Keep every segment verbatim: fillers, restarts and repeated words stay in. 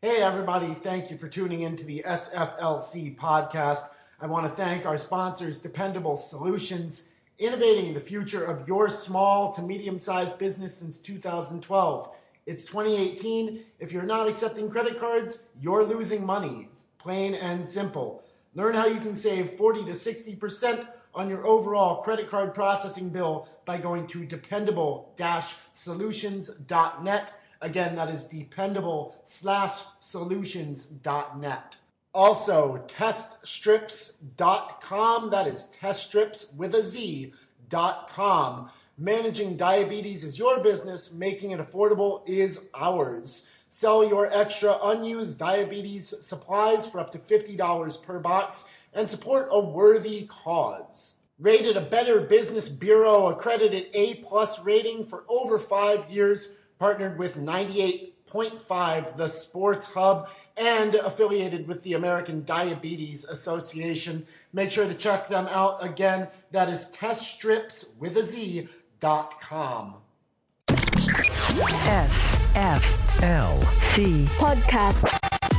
Hey everybody, thank you for tuning in to the S F L C podcast. I want to thank our sponsors, Dependable Solutions, innovating the future of your small to medium-sized business since two thousand twelve. It's twenty eighteen. If you're not accepting credit cards, you're losing money. It's plain and simple. Learn how you can save forty to sixty percent on your overall credit card processing bill by going to dependable dash solutions dot net. Again, that is dependable slash solutions dot net. Also, test strips dot com. That is test strips with a Z dot com. Managing diabetes is your business. Making it affordable is ours. Sell your extra unused diabetes supplies for up to fifty dollars per box and support a worthy cause. Rated a Better Business Bureau accredited A plus rating for over five years. Partnered with ninety-eight point five, The Sports Hub, and affiliated with the American Diabetes Association. Make sure to check them out. Again, that is test strips with a Z dot com. S F L C Podcast.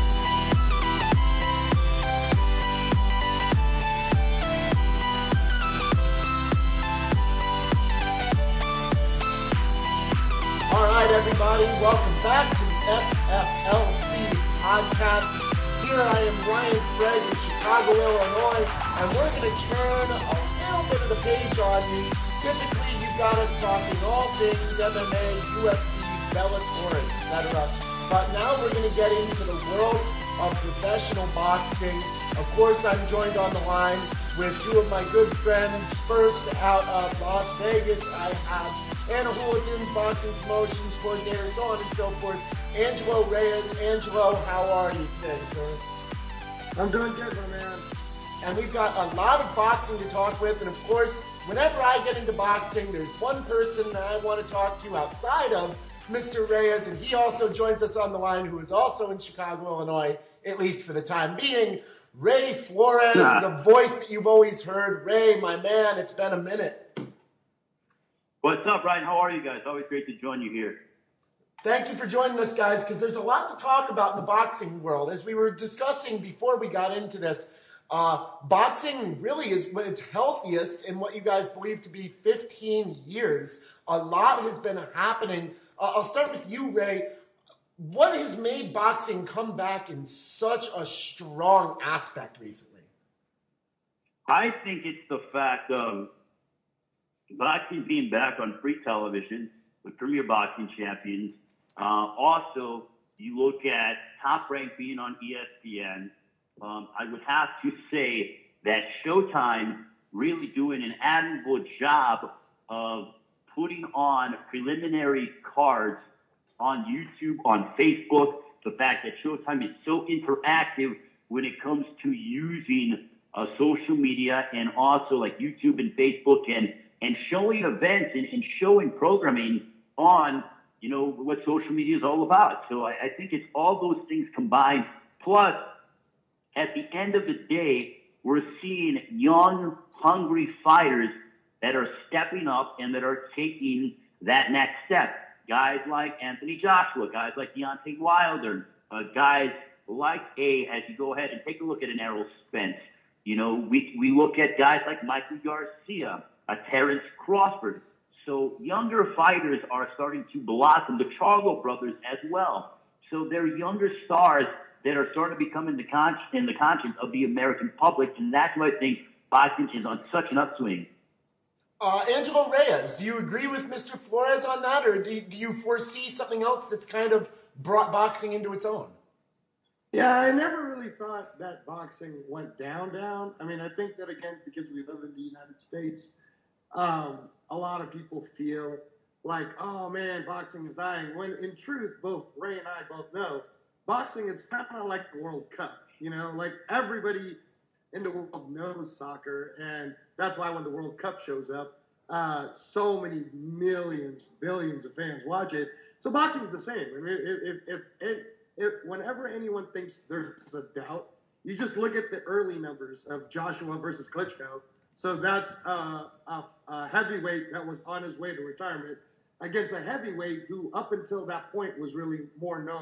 All right, everybody, welcome back to the S F L C podcast. Here I am, Ryan Sprague in Chicago, Illinois, and we're going to turn a little bit of the page on you. Typically, you've got us talking all things M M A, U F C, Bellator, et cetera. But now we're going to get into the world of professional boxing. Of course, I'm joined on the line with two of my good friends. First, out of Las Vegas, I have Anna Hooligans Boxing Promotions Coordinator, so on and so forth, Angelo Reyes. Angelo, how are you today, sir? I'm doing good, my man. And we've got a lot of boxing to talk with, and of course, whenever I get into boxing, there's one person that I want to talk to outside of Mister Reyes, and he also joins us on the line, who is also in Chicago, Illinois, at least for the time being. Ray Flores, nah. The voice that you've always heard. Ray, my man, it's been a minute. What's up, Ryan? How are you guys? Always great to join you here. Thank you for joining us, guys, because there's a lot to talk about in the boxing world. As we were discussing before we got into this, uh, boxing really is when it's healthiest in what you guys believe to be fifteen years. A lot has been happening. Uh, I'll start with you, Ray. What has made boxing come back in such a strong aspect recently? I think it's the fact of boxing being back on free television with Premier Boxing Champions. Uh, also, you look at Top Rank being on E S P N. Um, I would have to say that Showtime really doing an admirable job of putting on preliminary cards on YouTube, on Facebook. The fact that Showtime is so interactive when it comes to using uh, social media and also like YouTube and Facebook and and showing events and, and showing programming on, you know, what social media is all about. So I, I think it's all those things combined. Plus, at the end of the day, we're seeing young, hungry fighters that are stepping up and that are taking that next step. Guys like Anthony Joshua, guys like Deontay Wilder, uh, guys like a, as you go ahead and take a look at an Errol Spence. You know, we, we look at guys like Michael Garcia, a Terrence Crawford. So younger fighters are starting to blossom, the Charlo brothers as well. So they're younger stars that are starting to become in the, con- in the conscience of the American public, and that's why I think boxing is on such an upswing. Uh, Angelo Reyes, do you agree with Mister Flores on that, or do you, do you foresee something else that's kind of brought boxing into its own? Yeah, I never really thought that boxing went down, down. I mean, I think that, again, because we live in the United States, um, a lot of people feel like, oh, man, boxing is dying. When, in truth, both Ray and I both know, boxing, it's kind of like the World Cup. You know, like everybody in the world knows soccer, and that's why when the World Cup shows up, uh, so many millions, billions of fans watch it. So boxing is the same. I mean, if, if, if, if, if whenever anyone thinks there's a doubt, you just look at the early numbers of Joshua versus Klitschko. So that's uh, a, a heavyweight that was on his way to retirement against a heavyweight who, up until that point, was really more known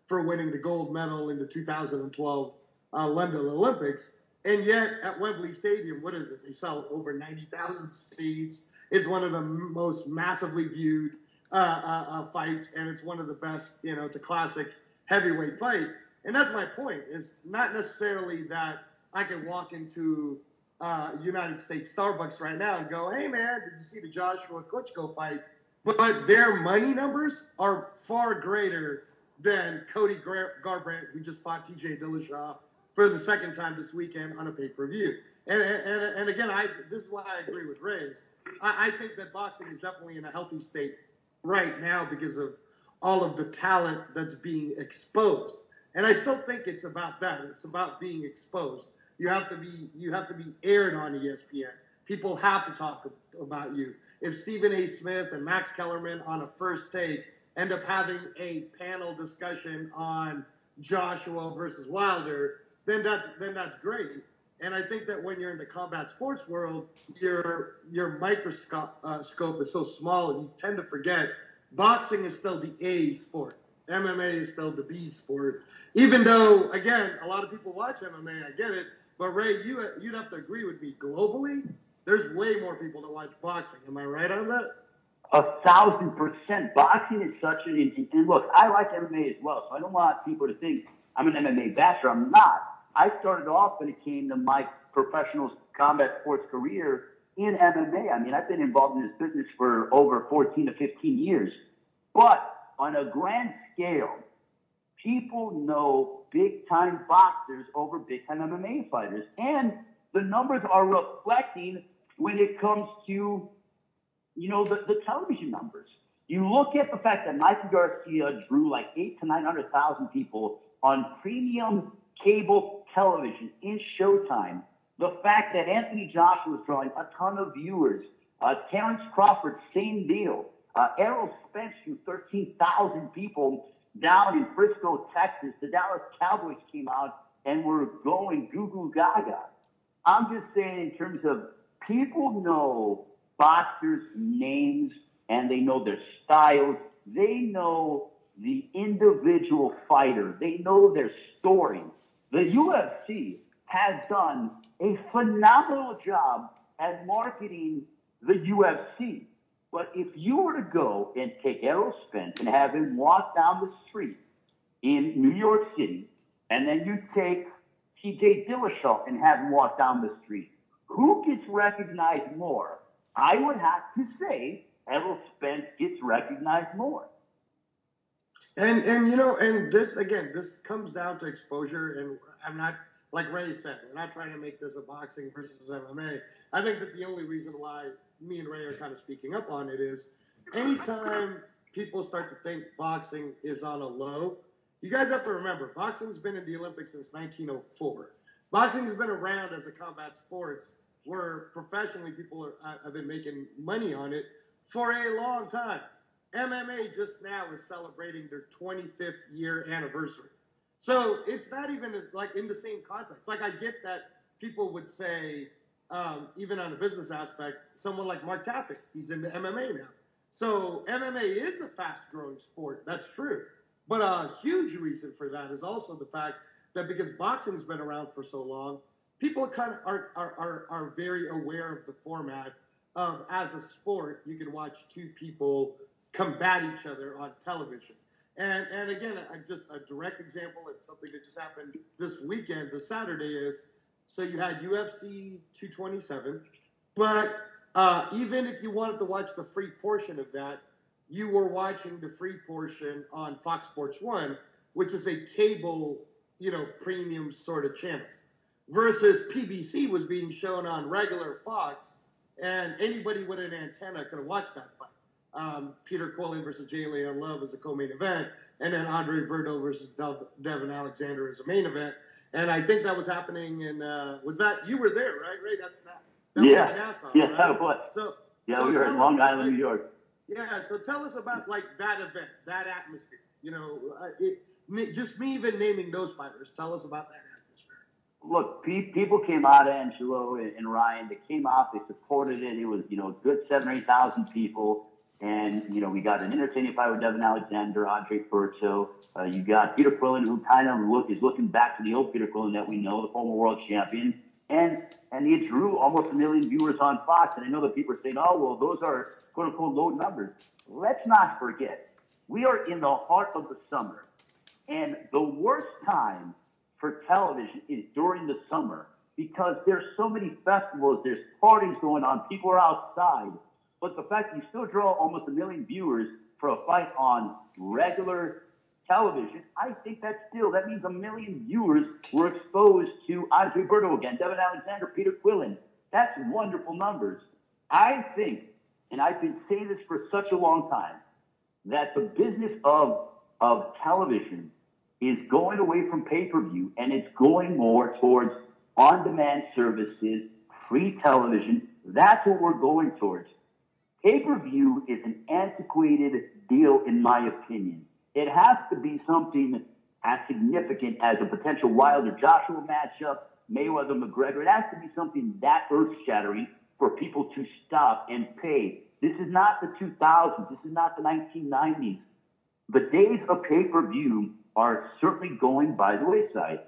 for winning the gold medal in the two thousand twelve uh, London Olympics. And yet at Wembley Stadium, what is it? They sell over ninety thousand seats. It's one of the most massively viewed uh, uh, uh, fights, and it's one of the best, you know, it's a classic heavyweight fight. And that's my point, is not necessarily that I can walk into uh, United States Starbucks right now and go, hey, man, did you see the Joshua Klitschko fight? But their money numbers are far greater than Cody Garbrandt, who just fought T J Dillashaw for the second time this weekend on a pay-per-view. And, and, and again, I this is why I agree with Reyes. I, I think that boxing is definitely in a healthy state right now because of all of the talent that's being exposed. And I still think it's about that. It's about being exposed. You have to be you have to be aired on E S P N. People have to talk about you. If Stephen A. Smith and Max Kellerman on a First Take end up having a panel discussion on Joshua versus Wilder, then that's then that's great. And I think that when you're in the combat sports world, your your microscope uh, scope is so small, and you tend to forget boxing is still the A sport. M M A is still the B sport. Even though, again, a lot of people watch M M A, I get it. But Ray, you you'd have to agree with me. Globally, there's way more people that watch boxing. Am I right on that? A thousand percent. Boxing is such an, and look, I like M M A as well, so I don't want people to think I'm an M M A basher. I'm not. I started off when it came to my professional combat sports career in M M A. I mean, I've been involved in this business for over fourteen to fifteen years. But on a grand scale, people know big-time boxers over big-time M M A fighters. And the numbers are reflecting when it comes to, you know, the, the television numbers. You look at the fact that Mikey Garcia drew like eight to nine hundred thousand people on premium cable television in Showtime. The fact that Anthony Joshua was drawing a ton of viewers. Uh, Terrence Crawford, same deal. Uh, Errol Spence drew thirteen thousand people down in Frisco, Texas. The Dallas Cowboys came out and were going goo goo gaga. I'm just saying in terms of people know boxers' names and they know their styles. They know the individual fighter. They know their story. The U F C has done a phenomenal job at marketing the U F C. But if you were to go and take Errol Spence and have him walk down the street in New York City, and then you take T J Dillashaw and have him walk down the street, who gets recognized more? I would have to say Errol Spence gets recognized more. And, and you know, and this, again, this comes down to exposure, and I'm not, like Ray said, we're not trying to make this a boxing versus M M A. I think that the only reason why me and Ray are kind of speaking up on it is anytime people start to think boxing is on a low, you guys have to remember, boxing's been in the Olympics since nineteen oh four. Boxing's been around as a combat sports where professionally people are, have been making money on it for a long time. M M A just now is celebrating their twenty-fifth year anniversary. So it's not even like in the same context. Like I get that people would say, um, even on a business aspect, someone like Mark Taffet, he's into M M A now. So M M A is a fast-growing sport. That's true. But a huge reason for that is also the fact that because boxing's been around for so long, people kind of are, are, are, are very aware of the format of, as a sport, you can watch two people combat each other on television. And and again, I, just a direct example of something that just happened this weekend, this Saturday is, so you had U F C two twenty-seven, but uh, even if you wanted to watch the free portion of that, you were watching the free portion on Fox Sports one, which is a cable, you know, premium sort of channel, versus P B C was being shown on regular Fox, and anybody with an antenna could have watched that fight. Um, Peter Quillen versus Jay Leon Love was a co-main event, and then Andre Verdeau versus Dev- Devin Alexander as a main event. And I think that was happening in, uh, was that, you were there, right, Ray? That's not, that yeah. was Nassau, yeah, right? that was. So, yeah, so we were in Long Island, New York. Yeah, so tell us about, like, that event, that atmosphere. You know, uh, it, me, just me even naming those fighters, tell us about that atmosphere. Look, pe- people came out, Angelo and, and Ryan, they came out, they supported it. It was, you know, a good seven or eight thousand people. And, you know, we got an entertaining fight with Devin Alexander, Andre Berto. Uh, you got Peter Quillen, who kind of look is looking back to the old Peter Quillen that we know, the former world champion. And and it drew almost a million viewers on Fox. And I know that people are saying, oh, well, those are quote-unquote low numbers. Let's not forget, we are in the heart of the summer. And the worst time for television is during the summer because there's so many festivals, there's parties going on, people are outside. But the fact that you still draw almost a million viewers for a fight on regular television, I think that still, that means a million viewers were exposed to Andre Berto again, Devin Alexander, Peter Quillen. That's wonderful numbers. I think, and I've been saying this for such a long time, that the business of, of television is going away from pay-per-view and it's going more towards on-demand services, free television. That's what we're going towards. Pay-per-view is an antiquated deal, in my opinion. It has to be something as significant as a potential Wilder-Joshua matchup, Mayweather-McGregor. It has to be something that earth-shattering for people to stop and pay. This is not the two thousands. This is not the nineteen nineties. The days of pay-per-view are certainly going by the wayside.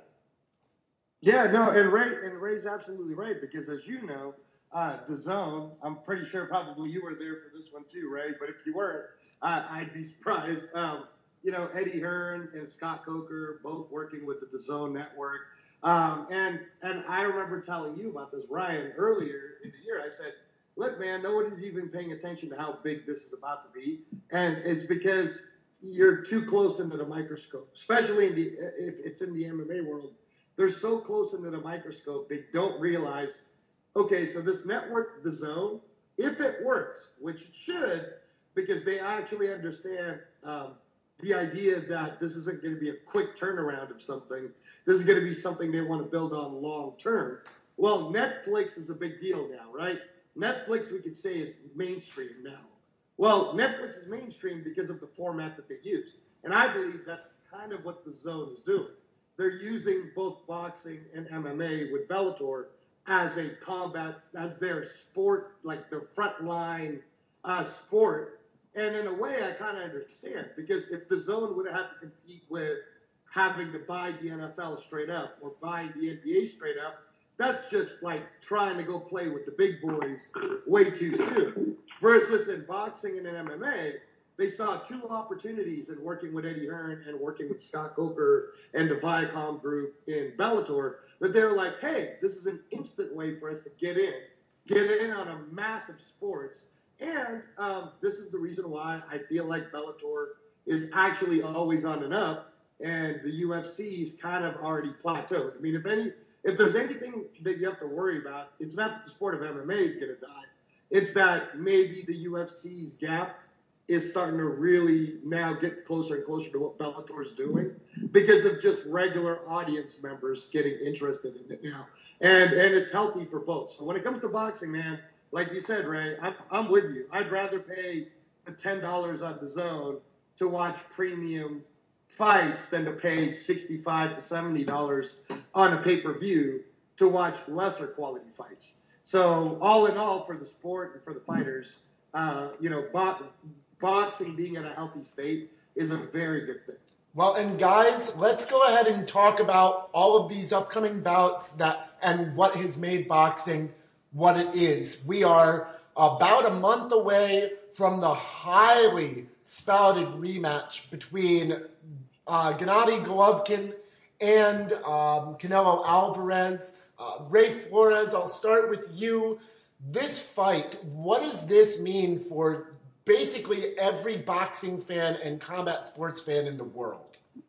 Yeah, no, and Ray and Ray's absolutely right because, as you know, uh, DAZN, I'm pretty sure probably you were there for this one too, Ray. But if you weren't, uh, I'd be surprised. Um, you know, Eddie Hearn and Scott Coker both working with the DAZN network, um, and and I remember telling you about this, Ryan, earlier in the year. I said, "Look, man, nobody's even paying attention to how big this is about to be, and it's because you're too close into the microscope, especially in the if it's in the M M A world. They're so close into the microscope, they don't realize, okay, so this network, DAZN, if it works, which it should, because they actually understand um, the idea that this isn't going to be a quick turnaround of something. This is going to be something they want to build on long term. Well, Netflix is a big deal now, right? Netflix, we could say, is mainstream now. Well, Netflix is mainstream because of the format that they use. And I believe that's kind of what DAZN is doing. They're using both boxing and M M A with Bellator as a combat, as their sport, like their frontline uh, sport. And in a way, I kind of understand, because if DAZN would have to compete with having to buy the N F L straight up or buying the N B A straight up, that's just like trying to go play with the big boys way too soon. Versus in boxing and in M M A, they saw two opportunities in working with Eddie Hearn and working with Scott Coker and the Viacom group in Bellator, that they're like, hey, this is an instant way for us to get in, get in on a massive sports. And um, this is the reason why I feel like Bellator is actually always on and up, and the U F C's kind of already plateaued. I mean, if any, if there's anything that you have to worry about, it's not that the sport of M M A is going to die. It's that maybe the U F C's gap is starting to really now get closer and closer to what Bellator is doing because of just regular audience members getting interested in it now. And and it's healthy for both. So when it comes to boxing, man, like you said, Ray, I'm, I'm with you. I'd rather pay the ten dollars on DAZN to watch premium fights than to pay sixty-five to seventy dollars on a pay-per-view to watch lesser quality fights. So all in all, for the sport and for the fighters, uh, you know, bo- boxing being in a healthy state is a very good thing. Well, and guys, let's go ahead and talk about all of these upcoming bouts that and what has made boxing what it is. We are about a month away from the highly spouted rematch between uh, Gennady Golovkin and um, Canelo Alvarez. Uh, Ray Flores, I'll start with you. This fight, what does this mean for basically every boxing fan and combat sports fan in the world?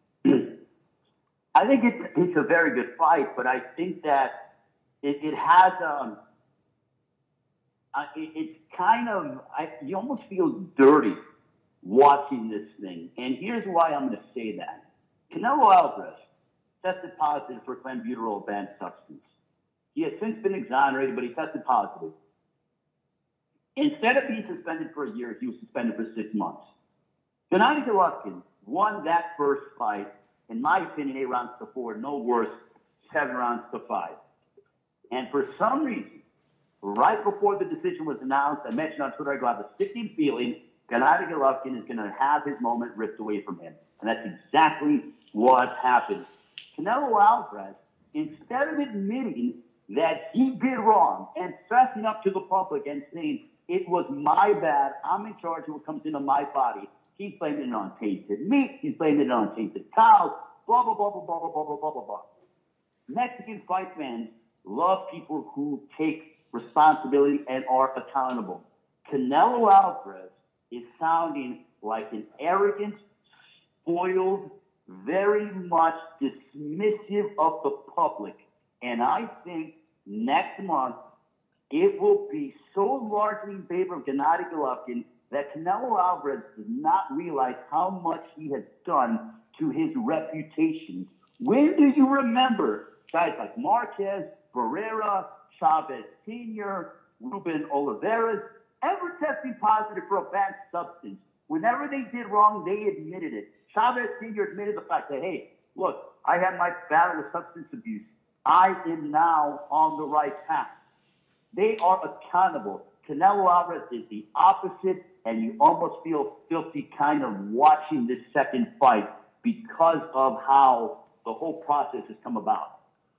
I think it's, it's a very good fight, but I think that it, it has, um, uh, it, it's kind of, I, you almost feel dirty watching this thing. And here's why I'm going to say that. Canelo Alvarez tested positive for clenbuterol banned substance. He has since been exonerated, but he tested positive. Instead of being suspended for a year, he was suspended for six months. Gennady Golovkin won that first fight, in my opinion, eight rounds to four, no worse, seven rounds to five. And for some reason, right before the decision was announced, I mentioned on Twitter, I go, I have a sickening feeling Gennady Golovkin is going to have his moment ripped away from him. And that's exactly what happened. Canelo Alvarez, instead of admitting that he did wrong and fessing up to the public and saying, it was my bad, I'm in charge of what comes into my body, he's blaming it on tainted meat, he's blaming it on tainted cows, blah, blah, blah, blah, blah, blah, blah, blah, blah, blah. Mexican fight fans love people who take responsibility and are accountable. Canelo Alvarez is sounding like an arrogant, spoiled, very much dismissive of the public. And I think next month it will be so largely in favor of Gennady Golovkin that Canelo Alvarez does not realize how much he has done to his reputation. When do you remember guys like Marquez, Barrera, Chavez Senior, Ruben Olivares ever testing positive for a banned substance? Whenever they did wrong, they admitted it. Chavez Senior admitted the fact that, hey, look, I had my battle with substance abuse. I am now on the right path. They are accountable. Canelo Alvarez is the opposite, and you almost feel filthy kind of watching this second fight because of how the whole process has come about.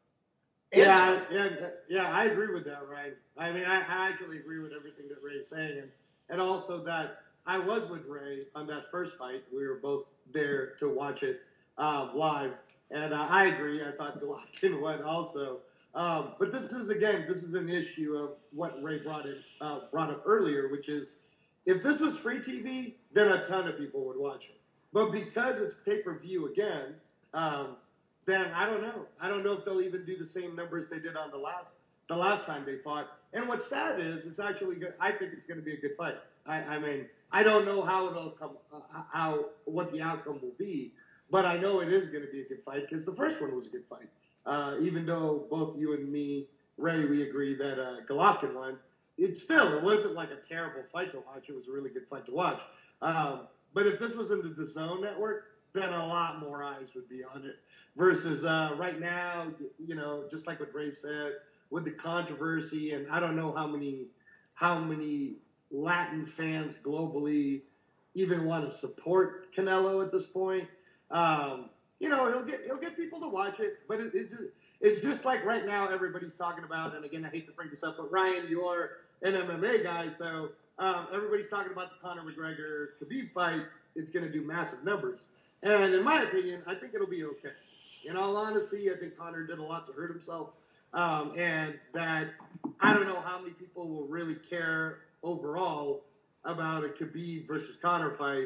Yeah, yeah, yeah, I agree with that, Ryan. I mean, I, I actually agree with everything that Ray's saying, and, and also that I was with Ray on that first fight. We were both there to watch it uh, live, and uh, I agree. I thought Golovkin won also. Um, but this is, again, this is an issue of what Ray brought, in, uh, brought up earlier, which is if this was free T V, then a ton of people would watch it. But because it's pay-per-view again, um, then I don't know. I don't know if they'll even do the same numbers they did on the last the last time they fought. And what's sad is it's actually good. I think it's going to be a good fight. I, I mean, I don't know how it'll come, uh, how what the outcome will be, but I know it is going to be a good fight because the first one was a good fight. Uh, even though both you and me, Ray, we agree that uh, Golovkin won, it still it wasn't like a terrible fight to watch. It was a really good fight to watch. Um, but if this was in the DAZN network, then a lot more eyes would be on it. Versus uh, right now, you know, just like what Ray said, with the controversy, and I don't know how many how many Latin fans globally even want to support Canelo at this point. Um, you know, he'll get he'll get people to watch it, but it, it just, it's just like right now everybody's talking about. And again, I hate to bring this up, but Ryan, you're an M M A guy, so um, everybody's talking about the Conor McGregor Khabib fight. It's going to do massive numbers, and in my opinion, I think it'll be okay. In all honesty, I think Conor did a lot to hurt himself, um, and that I don't know how many people will really care overall about a Khabib versus Conor fight,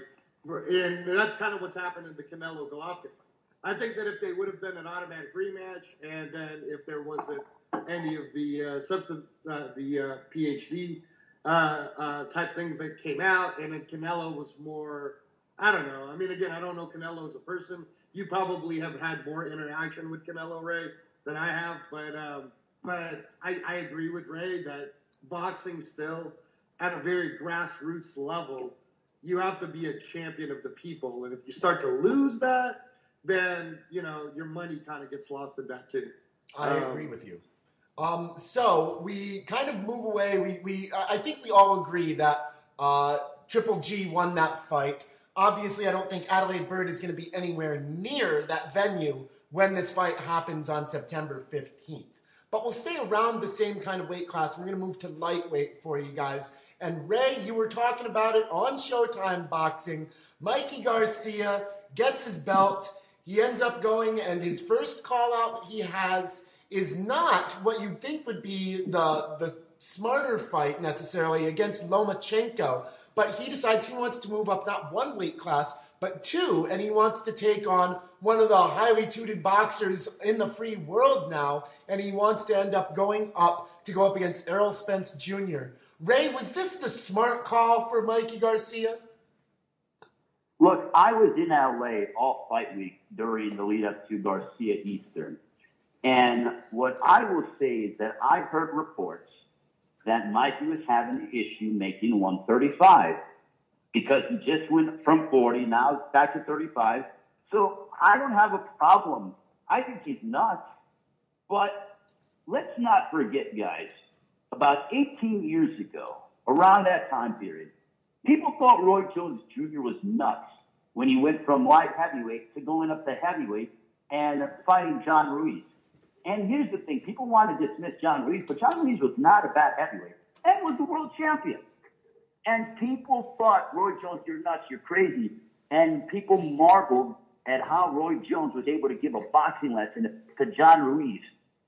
and that's kind of what's happened in the Canelo Golovkin fight. I think that if they would have done an automatic rematch, and then if there wasn't any of the uh, substance, uh, the uh, P H D uh, uh, type things that came out, and then Canelo was more, I don't know. I mean, again, I don't know Canelo as a person. You probably have had more interaction with Canelo, Ray, than I have, but um, but I, I agree with Ray that boxing still, at a very grassroots level, you have to be a champion of the people, and if you start to lose that, then, you know, your money kind of gets lost in that too. I um, agree with you. Um, so we kind of move away. We, we I think we all agree that uh, Triple G won that fight. Obviously, I don't think Adelaide Bird is going to be anywhere near that venue when this fight happens on September fifteenth. But we'll stay around the same kind of weight class. We're going to move to lightweight for you guys. And Ray, you were talking about it on Showtime Boxing. Mikey Garcia gets his belt. He ends up going, and his first call-out that he has is not what you'd think would be the, the smarter fight necessarily against Lomachenko. But he decides he wants to move up not one weight class, but two, and he wants to take on one of the highly touted boxers in the free world now, and he wants to end up going up to go up against Errol Spence Junior Ray, was this the smart call for Mikey Garcia? Look, I was in L A all fight week during the lead-up to Garcia Eastern. And what I will say is that I heard reports that Mikey was having an issue making one thirty-five because he just went from forty, now it's back to thirty-five. So I don't have a problem. I think he's nuts. But let's not forget, guys, about eighteen years ago, around that time period, People thought Roy Jones Junior was nuts when he went from light heavyweight to going up to heavyweight and fighting John Ruiz. And here's the thing. People want to dismiss John Ruiz, but John Ruiz was not a bad heavyweight and was the world champion. And people thought, Roy Jones, you're nuts, you're crazy. And people marveled at how Roy Jones was able to give a boxing lesson to John Ruiz.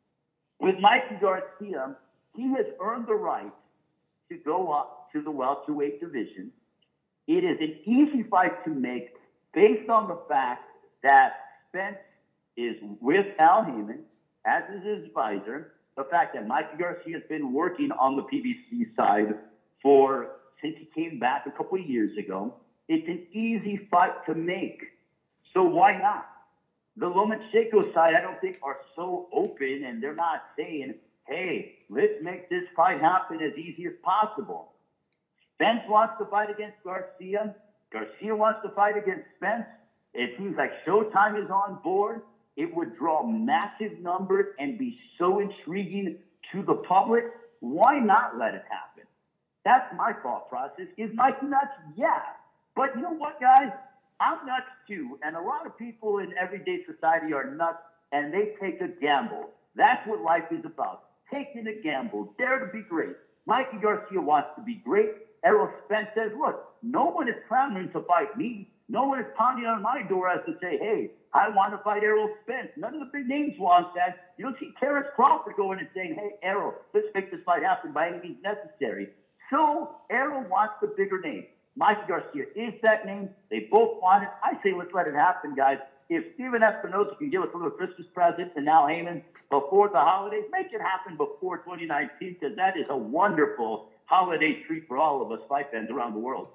With Mikey Garcia, he has earned the right to go up to the welterweight division. It is an easy fight to make based on the fact that Spence is with Al Heyman, as is his advisor, the fact that Mikey Garcia has been working on the P B C side for since he came back a couple of years ago. It's an easy fight to make. So why not? The Lomachenko side, I don't think, are so open, and they're not saying, hey, let's make this fight happen as easy as possible. Spence wants to fight against Garcia. Garcia wants to fight against Spence. It seems like Showtime is on board. It would draw massive numbers and be so intriguing to the public. Why not let it happen? That's my thought process. Is Mike nuts? Yeah. But you know what, guys? I'm nuts too. And a lot of people in everyday society are nuts, and they take a gamble. That's what life is about. Taking a gamble. Dare to be great. Mikey Garcia wants to be great. Errol Spence says, look, no one is clamoring to fight me. No one is pounding on my door as to say, hey, I want to fight Errol Spence. None of the big names want that. You don't see Terrence Crawford going and saying, hey, Errol, let's make this fight happen by any means necessary. So Errol wants the bigger name. Mikey Garcia is that name. They both want it. I say let's let it happen, guys. If Steven Espinoza can give us a little Christmas present and Al Heyman before the holidays, make it happen before twenty nineteen, because that is a wonderful holiday treat for all of us fight fans around the world.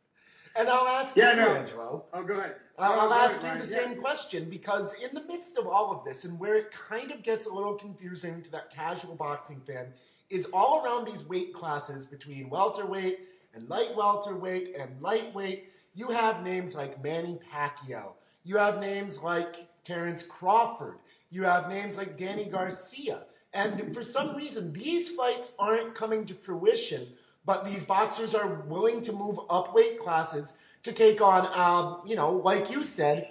And I'll ask yeah, you, no. Angelo. Oh, go ahead. I'll, oh, I'll go ask ahead, you the Ryan. same yeah. question, because in the midst of all of this, and where it kind of gets a little confusing to that casual boxing fan, is all around these weight classes between welterweight and light welterweight and lightweight. You have names like Manny Pacquiao. You have names like Terrence Crawford. You have names like Danny Garcia. And for some reason, these fights aren't coming to fruition, but these boxers are willing to move up weight classes to take on, um, you know, like you said,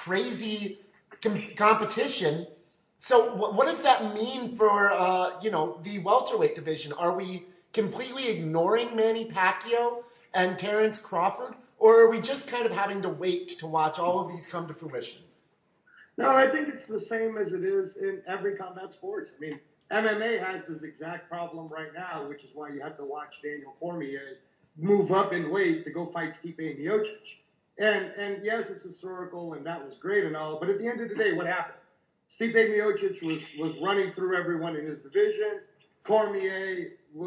crazy com- competition. So what, what does that mean for, uh, you know, the welterweight division? Are we completely ignoring Manny Pacquiao and Terrence Crawford? Or are we just kind of having to wait to watch all of these come to fruition? No, I think it's the same as it is in every combat sports. I mean, M M A has this exact problem right now, which is why you have to watch Daniel Cormier move up in weight to go fight Stipe Miocic. And and yes, it's historical, and that was great and all, but at the end of the day, what happened? Stipe Miocic was, was running through everyone in his division. Cormier,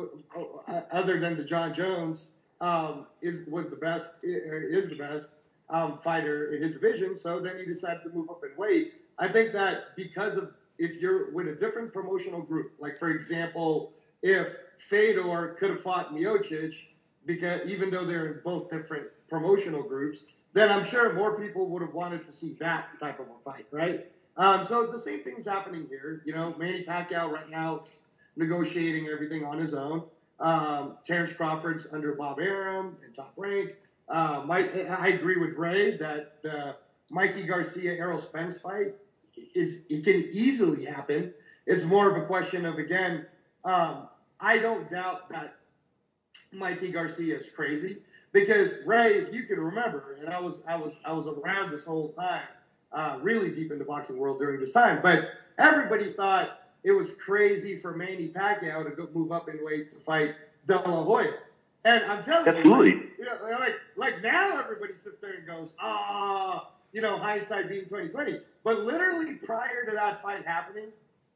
other than the John Jones, um, is was the best, is the best um, fighter in his division, so then he decided to move up in weight. I think that because of, if you're with a different promotional group, like for example, if Fedor could have fought Miocic, because even though they're in both different promotional groups, then I'm sure more people would have wanted to see that type of a fight, right? Um, so the same thing's happening here. You know, Manny Pacquiao right now is negotiating everything on his own. Um, Terrence Crawford's under Bob Arum and Top Rank. Uh, Mike, I agree with Ray that the Mikey Garcia Errol Spence fight is it can easily happen. It's more of a question of, again, um, I don't doubt that Mikey Garcia is crazy, because Ray, if you can remember, and I was I was I was around this whole time, uh, really deep in the boxing world during this time, but everybody thought it was crazy for Manny Pacquiao to go move up in weight to fight De La Hoya. And I'm telling Absolutely. you, you know, like like now everybody sits there and goes, ah, you know, hindsight being twenty twenty. But literally prior to that fight happening,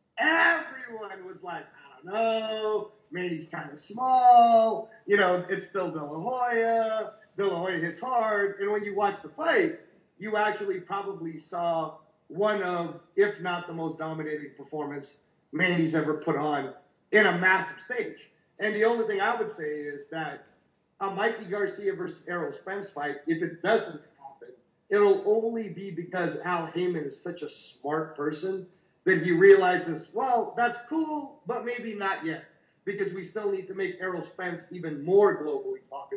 everyone was like, I don't know, Manny's kind of small, you know, it's still De La Hoya. De La Hoya hits hard. And when you watch the fight, you actually probably saw one of, if not the most dominating performance Manny's ever put on in a massive stage. And the only thing I would say is that a Mikey Garcia versus Errol Spence fight, if it doesn't happen, it'll only be because Al Heyman is such a smart person that he realizes, well, that's cool, but maybe not yet, because we still need to make Errol Spence even more globally popular.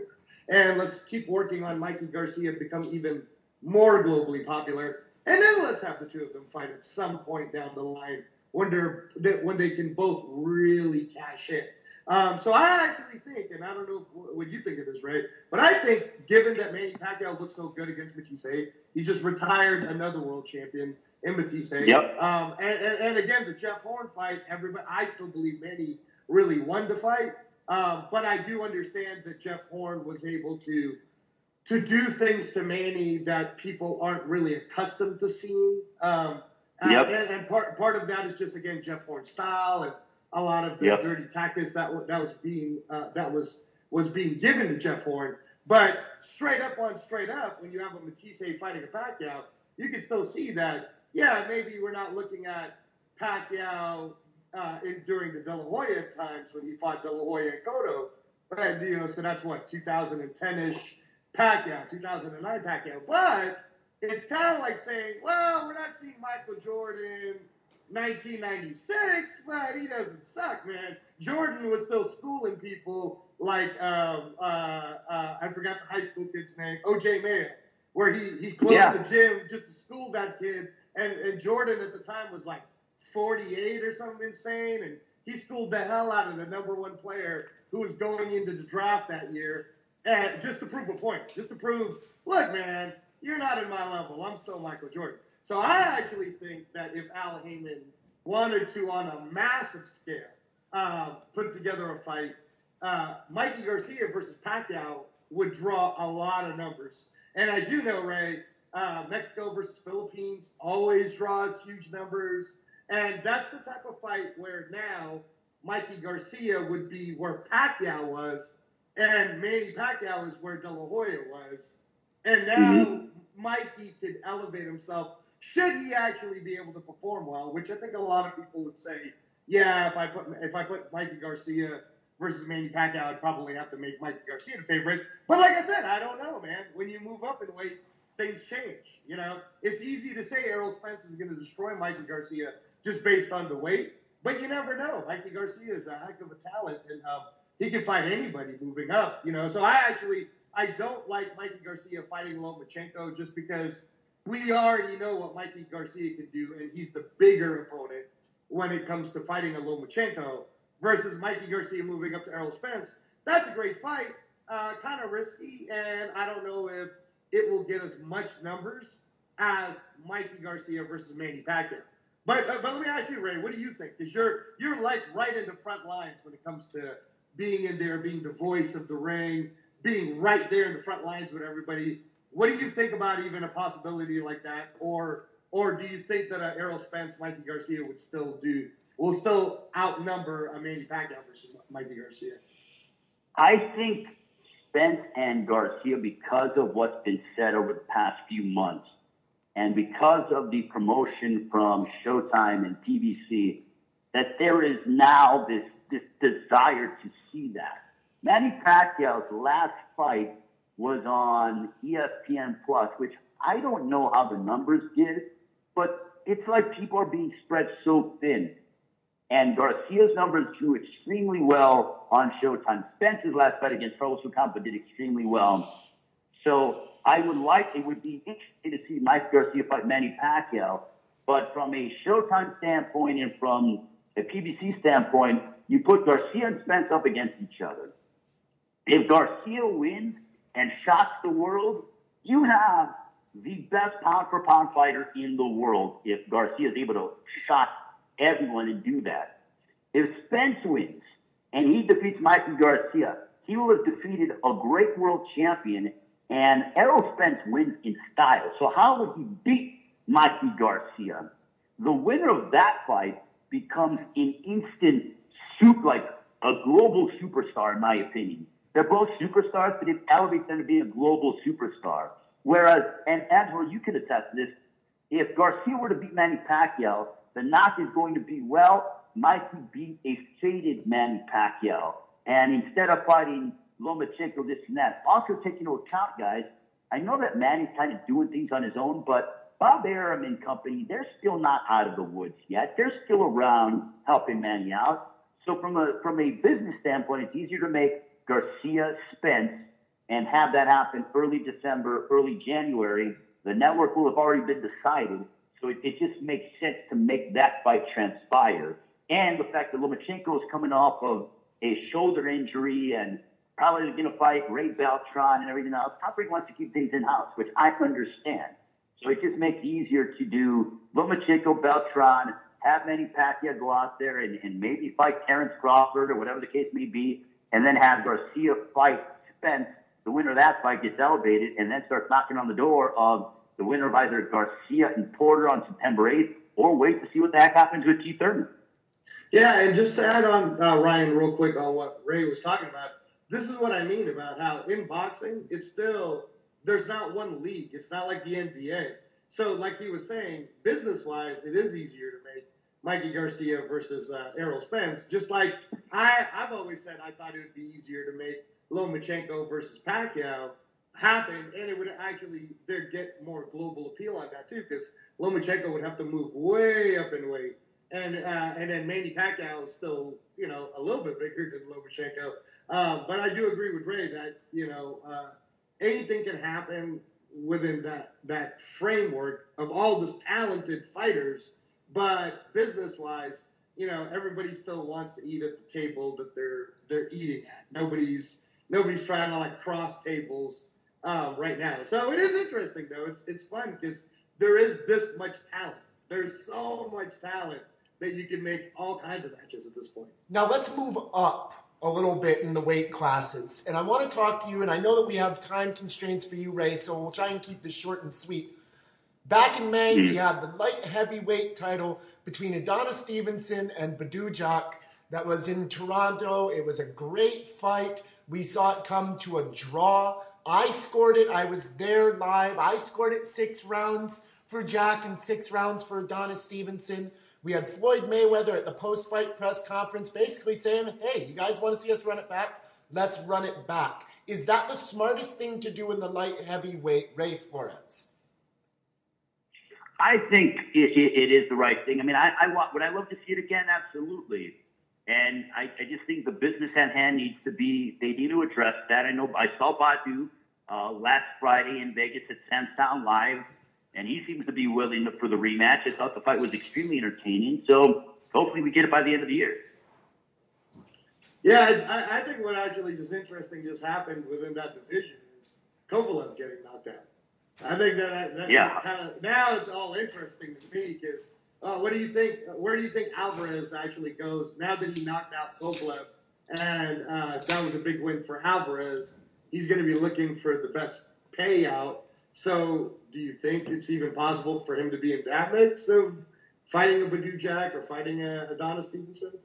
And let's keep working on Mikey Garcia become even more globally popular. And then let's have the two of them fight at some point down the line when they're when they can both really cash in. Um, so I actually think, and I don't know what you think of this, Ray, but I think given that Manny Pacquiao looked so good against Matisse, he just retired another world champion in Matisse. Yep. Um, and, and, and again, the Jeff Horn fight, everybody, I still believe Manny really won the fight. Um, but I do understand that Jeff Horn was able to to do things to Manny that people aren't really accustomed to seeing. Um, yep. And, and part part of that is just, again, Jeff Horn's style and a lot of the yep. dirty tactics that that was being uh, that was was being given to Jeff Horn. But straight up on straight up, when you have a Matisse fighting a Pacquiao, you can still see that, yeah, maybe we're not looking at Pacquiao uh, in, during the De La Hoya times when he fought De La Hoya and Cotto. But, you know, so that's what, two thousand ten-ish Pacquiao, two thousand nine Pacquiao. But it's kind of like saying, well, we're not seeing Michael Jordan nineteen ninety-six, but he doesn't suck, man. Jordan was still schooling people like, um, uh, uh, I forgot the high school kid's name, O J Mayo, where he, he closed yeah. the gym just to school that kid. And, and Jordan at the time was like forty-eight or something insane. And he schooled the hell out of the number one player who was going into the draft that year. And just to prove a point, just to prove, look, man, you're not in my level. I'm still Michael Jordan. So I actually think that if Al Heyman wanted to, on a massive scale, uh, put together a fight, uh, Mikey Garcia versus Pacquiao would draw a lot of numbers. And as you know, Ray, uh, Mexico versus Philippines always draws huge numbers. And that's the type of fight where now Mikey Garcia would be where Pacquiao was, and Manny Pacquiao is where De La Hoya was. And now mm-hmm. Mikey could elevate himself, should he actually be able to perform well, which I think a lot of people would say, yeah, if I put if I put Mikey Garcia versus Manny Pacquiao, I'd probably have to make Mikey Garcia the favorite. But like I said, I don't know, man. When you move up in weight, things change. You know, it's easy to say Errol Spence is going to destroy Mikey Garcia just based on the weight, but you never know. Mikey Garcia is a heck of a talent, and um, he can fight anybody moving up. You know, so I actually I don't like Mikey Garcia fighting Lomachenko just because we already know what Mikey Garcia can do, and he's the bigger opponent when it comes to fighting a Lomachenko versus Mikey Garcia moving up to Errol Spence. That's a great fight, uh, kind of risky, and I don't know if it will get as much numbers as Mikey Garcia versus Manny Pacquiao. But, uh, but let me ask you, Ray, what do you think? Because you're, you're like right in the front lines when it comes to being in there, being the voice of the ring, being right there in the front lines with everybody. What do you think about even a possibility like that? Or or do you think that uh, Errol Spence, Mikey Garcia would still do, will still outnumber a Manny Pacquiao versus Mikey Garcia? I think Spence and Garcia, because of what's been said over the past few months, and because of the promotion from Showtime and P B C, that there is now this, this desire to see that. Manny Pacquiao's last fight was on E S P N Plus, which I don't know how the numbers did, but it's like people are being spread so thin. And Garcia's numbers drew extremely well on Showtime. Spence's last fight against Carlos Ocampo did extremely well. So I would like, it would be interesting to see Mike Garcia fight Manny Pacquiao, but from a Showtime standpoint and from a P B C standpoint, you put Garcia and Spence up against each other. If Garcia wins and shocks the world, you have the best pound-for-pound fighter in the world if Garcia is able to shock everyone and do that. If Spence wins and he defeats Mikey Garcia, he will have defeated a great world champion, and Errol Spence wins in style. So how would he beat Mikey Garcia? The winner of that fight becomes an instant soup, like a global superstar, in my opinion. They're both superstars, but it elevates them to be a global superstar. Whereas, and Angelo, you could attest to this, if Garcia were to beat Manny Pacquiao, the knock is going to be, well, Mikey beat a faded Manny Pacquiao. And instead of fighting Lomachenko, this and that, also take into account, guys, I know that Manny's kind of doing things on his own, but Bob Arum and company, they're still not out of the woods yet. They're still around helping Manny out. So from a from a business standpoint, it's easier to make Garcia Spence and have that happen early December, early January, the network will have already been decided. So it, it just makes sense to make that fight transpire. And the fact that Lomachenko is coming off of a shoulder injury and probably going to fight Ray Beltran and everything else, Top Rank wants to keep things in-house, which I understand. So it just makes it easier to do Lomachenko, Beltran, have Manny Pacquiao go out there and, and maybe fight Terrence Crawford or whatever the case may be, and then have Garcia fight Spence. The winner of that fight gets elevated and then starts knocking on the door of the winner of either Garcia and Porter on September eighth, or wait to see what the heck happens with Keith Thurman. Yeah, and just to add on, uh, Ryan, real quick on what Ray was talking about, this is what I mean about how in boxing, it's still, there's not one league. It's not like the N B A. So like he was saying, business-wise, it is easier to make Mikey Garcia versus uh, Errol Spence. Just like I, I've always said I thought it would be easier to make Lomachenko versus Pacquiao happen, and it would actually there'd get more global appeal on that too, because Lomachenko would have to move way up in weight, and uh, and then Manny Pacquiao is still, you know, a little bit bigger than Lomachenko. Uh, but I do agree with Ray that, you know, uh, anything can happen within that that framework of all these talented fighters. But business-wise, you know, everybody still wants to eat at the table that they're they're eating at. Nobody's nobody's trying to like cross tables um, right now. So it is interesting though. It's it's fun because there is this much talent. There's so much talent that you can make all kinds of matches at this point. Now let's move up a little bit in the weight classes. And I want to talk to you, and I know that we have time constraints for you, Ray, so we'll try and keep this short and sweet. Back in May, we had the light heavyweight title between Adonis Stevenson and Badujak that was in Toronto. It was a great fight. We saw it come to a draw. I scored it. I was there live. I scored it six rounds for Jack and six rounds for Adonis Stevenson. We had Floyd Mayweather at the post-fight press conference basically saying, hey, you guys want to see us run it back? Let's run it back. Is that the smartest thing to do in the light heavyweight, Ray Flores? I think it, it, it is the right thing. I mean, I, I want, would I love to see it again? Absolutely. And I, I just think the business at hand needs to be, they need to address that. I know I saw Badu uh, last Friday in Vegas at Samstown Live, and he seems to be willing for the rematch. I thought the fight was extremely entertaining. So hopefully we get it by the end of the year. Yeah, it's, I, I think what actually just interesting just happened within that division is Kovalev getting knocked out. I think that, that yeah. kind of now it's all interesting to me because uh, what do you think? Where do you think Alvarez actually goes now that he knocked out Kovalev, and uh, that was a big win for Alvarez? He's going to be looking for the best payout. So, do you think it's even possible for him to be in that mix of fighting a Badujak or fighting a Adonis Stevenson?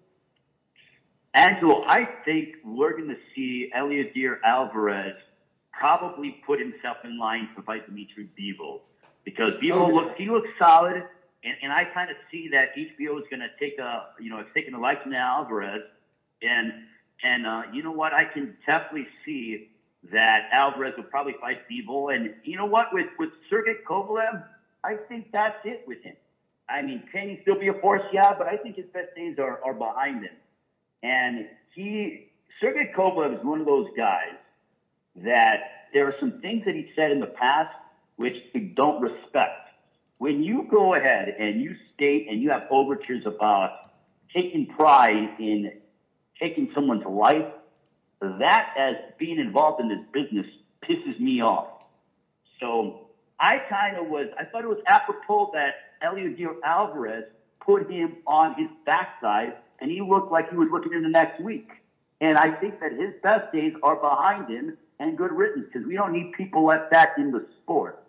Angelo, I think we're going to see Eliezer Alvarez probably put himself in line to fight Dimitri Bivol, because Bivol okay. looks he looks solid, and, and I kind of see that H B O is going to take a you know it's taking a liking to Alvarez, and and uh, you know what, I can definitely see that Alvarez will probably fight Bivol, and you know what, with with Sergey Kovalev, I think that's it with him. I mean, can he still be a force? Yeah, but I think his best days are are behind him, and he Sergey Kovalev is one of those guys that there are some things that he said in the past which we don't respect. When you go ahead and you state and you have overtures about taking pride in taking someone's life, that as being involved in this business pisses me off. So I kind of was, I thought it was apropos that Eliezer Alvarez put him on his backside and he looked like he was looking in the next week. And I think that his best days are behind him, and good riddance, because we don't need people like that in the sport.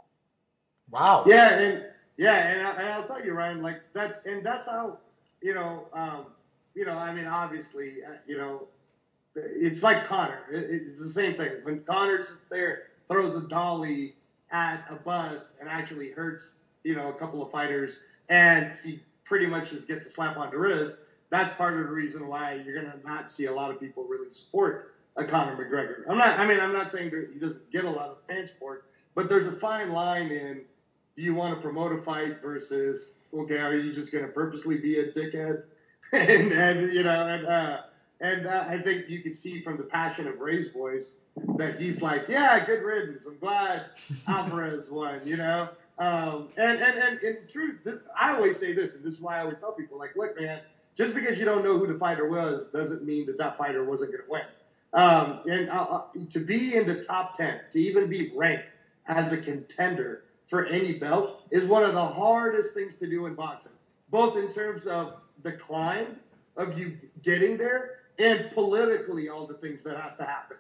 Wow. Yeah, and yeah, and, I, and I'll tell you, Ryan, like that's and that's how you know, um, you know, I mean, obviously, uh, you know, it's like Conor. It, it's the same thing. When Conor sits there, throws a dolly at a bus, and actually hurts, you know, a couple of fighters, and he pretty much just gets a slap on the wrist. That's part of the reason why you're gonna not see a lot of people really support a Conor McGregor. I'm not. I mean, I'm not saying that he doesn't get a lot of fan support, but there's a fine line in: do you want to promote a fight versus, okay, are you just going to purposely be a dickhead and, and you know and uh, And uh, I think you can see from the passion of Ray's voice that he's like, yeah, good riddance. I'm glad Alvarez won, you know? Um, and, and, and in truth, this, I always say this, and this is why I always tell people, like, look, man, just because you don't know who the fighter was doesn't mean that that fighter wasn't going to win. Um, and uh, to be in the top ten, to even be ranked as a contender for any belt is one of the hardest things to do in boxing, both in terms of the climb of you getting there and politically all the things that has to happen.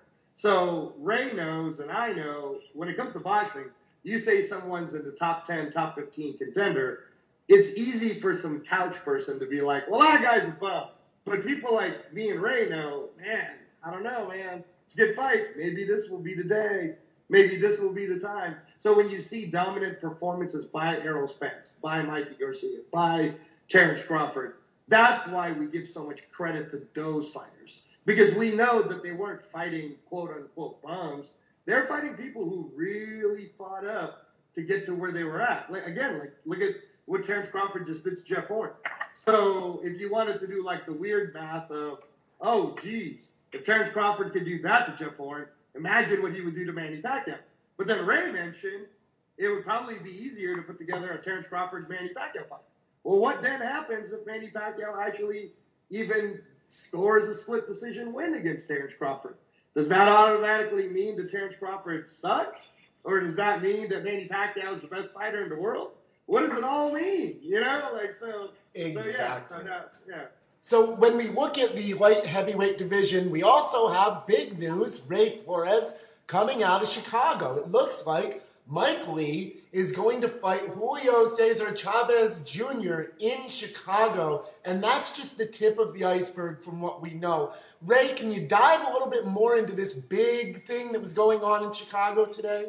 So Ray knows, and I know, when it comes to boxing, you say someone's in the top ten, top fifteen contender, it's easy for some couch person to be like, well, that guy's above. But people like me and Ray know, man, I don't know, man. It's a good fight. Maybe this will be the day. Maybe this will be the time. So when you see dominant performances by Errol Spence, by Mikey Garcia, by Terrence Crawford, that's why we give so much credit to those fighters. Because we know that they weren't fighting quote-unquote bums. They're fighting people who really fought up to get to where they were at. Like, again, like look at what Terrence Crawford just did to Jeff Horn. So if you wanted to do like the weird math of, oh, geez, if Terrence Crawford could do that to Jeff Horn, imagine what he would do to Manny Pacquiao. But then Ray mentioned it would probably be easier to put together a Terrence Crawford-Manny Pacquiao fight. Well, what then happens if Manny Pacquiao actually even scores a split decision win against Terrence Crawford? Does that automatically mean that Terrence Crawford sucks? Or does that mean that Manny Pacquiao is the best fighter in the world? What does it all mean? You know, like, so, exactly. so yeah, so now, yeah. So when we look at the light heavyweight division, we also have big news. Ray Flores coming out of Chicago. It looks like Mike Lee is going to fight Julio Cesar Chavez Junior in Chicago, and that's just the tip of the iceberg from what we know. Ray, can you dive a little bit more into this big thing that was going on in Chicago today?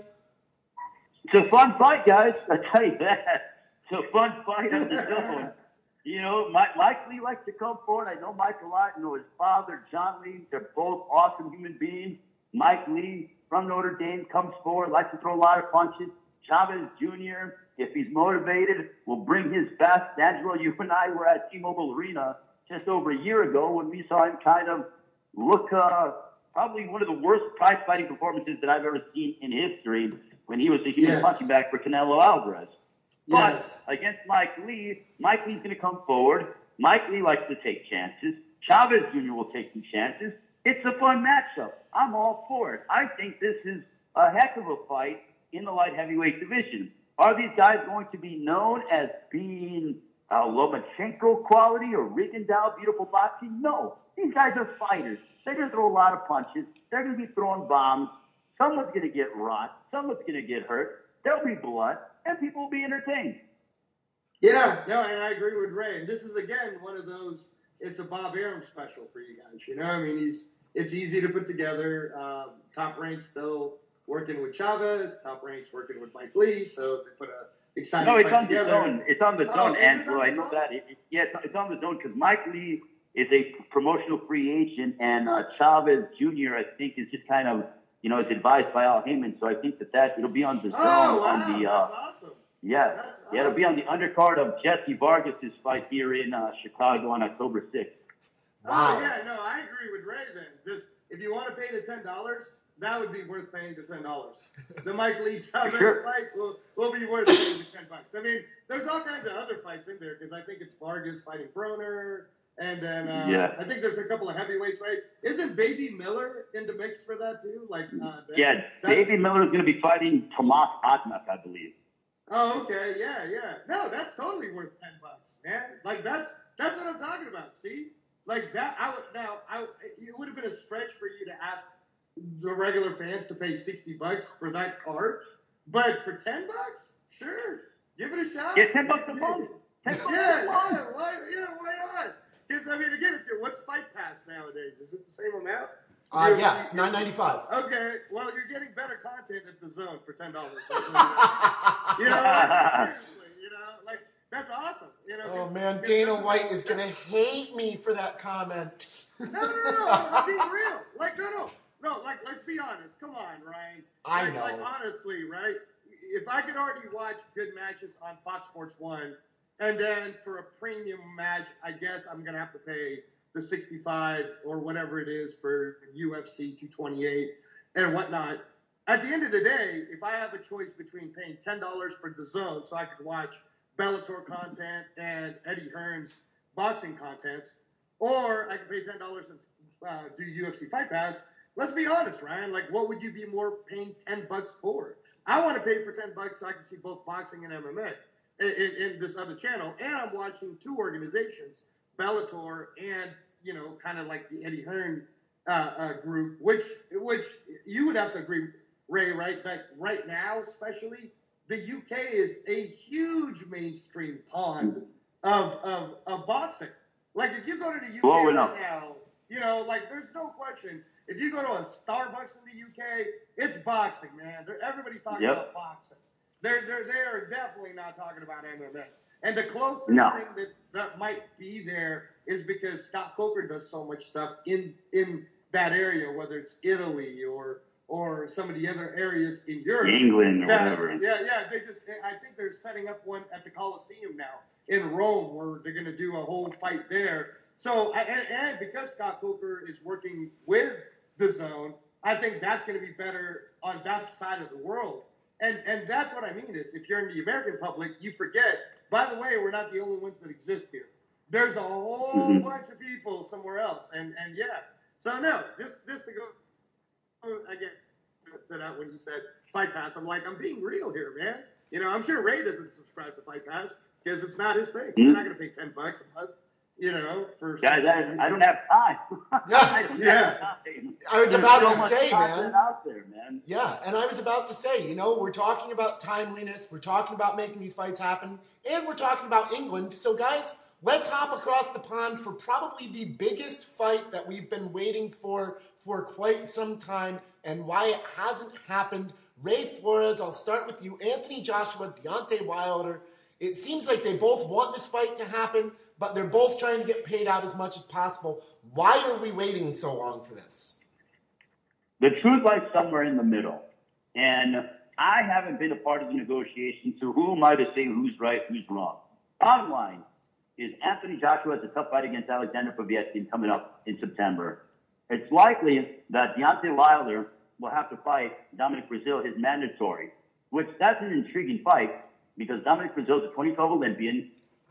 It's a fun fight, guys. I tell you that. It's a fun fight on the zone. You know, Mike, Mike Lee likes to come forward. I know Mike a lot. I know his father, John Lee. They're both awesome human beings. Mike Lee from Notre Dame comes forward, likes to throw a lot of punches. Chavez Junior, if he's motivated, will bring his best. Angelo, you and I were at T-Mobile Arena just over a year ago when we saw him kind of look uh, probably one of the worst prize fighting performances that I've ever seen in history when he was a human Yes. punching bag for Canelo Alvarez. But Yes. against Mike Lee, Mike Lee's going to come forward. Mike Lee likes to take chances. Chavez Junior will take some chances. It's a fun matchup. I'm all for it. I think this is a heck of a fight in the light heavyweight division. Are these guys going to be known as being uh, Lomachenko quality or Rigondeaux beautiful boxing? No. These guys are fighters. They're going to throw a lot of punches. They're going to be throwing bombs. Someone's going to get rot. Someone's going to get hurt. There'll be blood, and people will be entertained. Yeah, no, and I agree with Ray. And this is, again, one of those, it's a Bob Arum special for you guys. You know, I mean, he's it's easy to put together. Um, Top Rank's still working with Chavez. Top Rank's working with Mike Lee. So they put a exciting No, it's fight on together. the zone. It's on the Oh, zone, is it Angelo. on I the know zone? that. It, it, yeah, it's, it's on the zone because Mike Lee is a promotional free agent, and uh, Chavez Junior, I think, is just kind of, you know, is advised by Al Heyman. So I think that, that it'll be on the zone. Oh, wow, on the, uh, that's awesome. yeah, That's yeah, it'll be on awesome. the undercard of Jesse Vargas' fight here in uh, Chicago on October sixth. Wow. Oh, yeah, no, I agree with Ray then. This, if you want to pay the ten dollars, that would be worth paying the ten dollars. The Mike Lee Chavez Sure. fight will, will be worth paying the ten bucks. I mean, there's all kinds of other fights in there because I think it's Vargas fighting Broner. And then uh, Yeah. I think there's a couple of heavyweights, right? Isn't Baby Miller in the mix for that too? Like, uh, that, Yeah, that- Davey Miller is going to be fighting Tomas Adnak, I believe. Oh, okay, yeah, yeah. No, that's totally worth ten bucks, man. Like that's that's what I'm talking about. See, like that. I would now. I it would have been a stretch for you to ask the regular fans to pay sixty bucks for that card, but for ten bucks, sure, give it a shot. Yeah, ten bucks a month. Ten bucks Yeah, a month. yeah, why, yeah, why not? Because I mean, again, if you're, what's Fight Pass nowadays? Is it the same amount? Uh, You're- yes, you're- nine ninety-five. Okay, well, you're getting better content at the Zone for ten dollars. You know, like, seriously, you know, like that's awesome. You know. Oh 'cause- man, 'cause Dana that's- White is gonna hate me for that comment. No, no, no, no. I'm being real. Like, no, no, no. Like, let's be honest. Come on, Ryan. I like, know. Like, honestly, right? If I could already watch good matches on Fox Sports One, and then for a premium match, I guess I'm gonna have to pay the sixty-five or whatever it is for U F C two twenty-eight and whatnot. At the end of the day, if I have a choice between paying ten dollars for D A Z N so I could watch Bellator content and Eddie Hearn's boxing contents, or I could pay ten dollars and uh, do U F C Fight Pass, let's be honest, Ryan. Like, what would you be more paying ten bucks for? I want to pay for ten bucks so I can see both boxing and M M A in, in, in this other channel, and I'm watching two organizations, Bellator and, you know, kind of like the Eddie Hearn uh, uh, group, which which you would have to agree, Ray, right? That right now, especially, the U K is a huge mainstream pond of of, of boxing. Like, if you go to the U K Blowing right up. now, you know, like, there's no question. If you go to a Starbucks in the U K, it's boxing, man. They're, everybody's talking Yep. about boxing. They're, they're, they are definitely not talking about M M A. And the closest No. thing that, that might be there is because Scott Coker does so much stuff in in that area, whether it's Italy or or some of the other areas in Europe. England or that- whatever. Yeah, yeah. They just, I think they're setting up one at the Coliseum now in Rome, where they're going to do a whole fight there. So, and, and because Scott Coker is working with the zone, I think that's going to be better on that side of the world. And and that's what I mean is, if you're in the American public, you forget, by the way, we're not the only ones that exist here. There's a whole Mhm. bunch of people somewhere else. And and yeah. So no, just just to go again to that when you said Fight Pass, I'm like, I'm being real here, man. You know, I'm sure Ray doesn't subscribe to Fight Pass because it's not his thing. He's Mhm. not going to pay ten bucks a month, you know, for Guys, something. I, I don't have time. I don't Yeah. have time. I was There's about so to much say, content man. out there, man. Yeah, and I was about to say, you know, we're talking about timeliness, we're talking about making these fights happen, and we're talking about England. So, guys, let's hop across the pond for probably the biggest fight that we've been waiting for for quite some time, and why it hasn't happened. Ray Flores, I'll start with you. Anthony Joshua, Deontay Wilder. It seems like they both want this fight to happen, but they're both trying to get paid out as much as possible. Why are we waiting so long for this? The truth lies somewhere in the middle. And I haven't been a part of the negotiations, so who am I to say who's right, who's wrong? Bottom line is Anthony Joshua has a tough fight against Alexander Povetkin coming up in September. It's likely that Deontay Wilder will have to fight Dominic Brazil, his mandatory, which that's an intriguing fight because Dominic Brazil is a twenty twelve Olympian.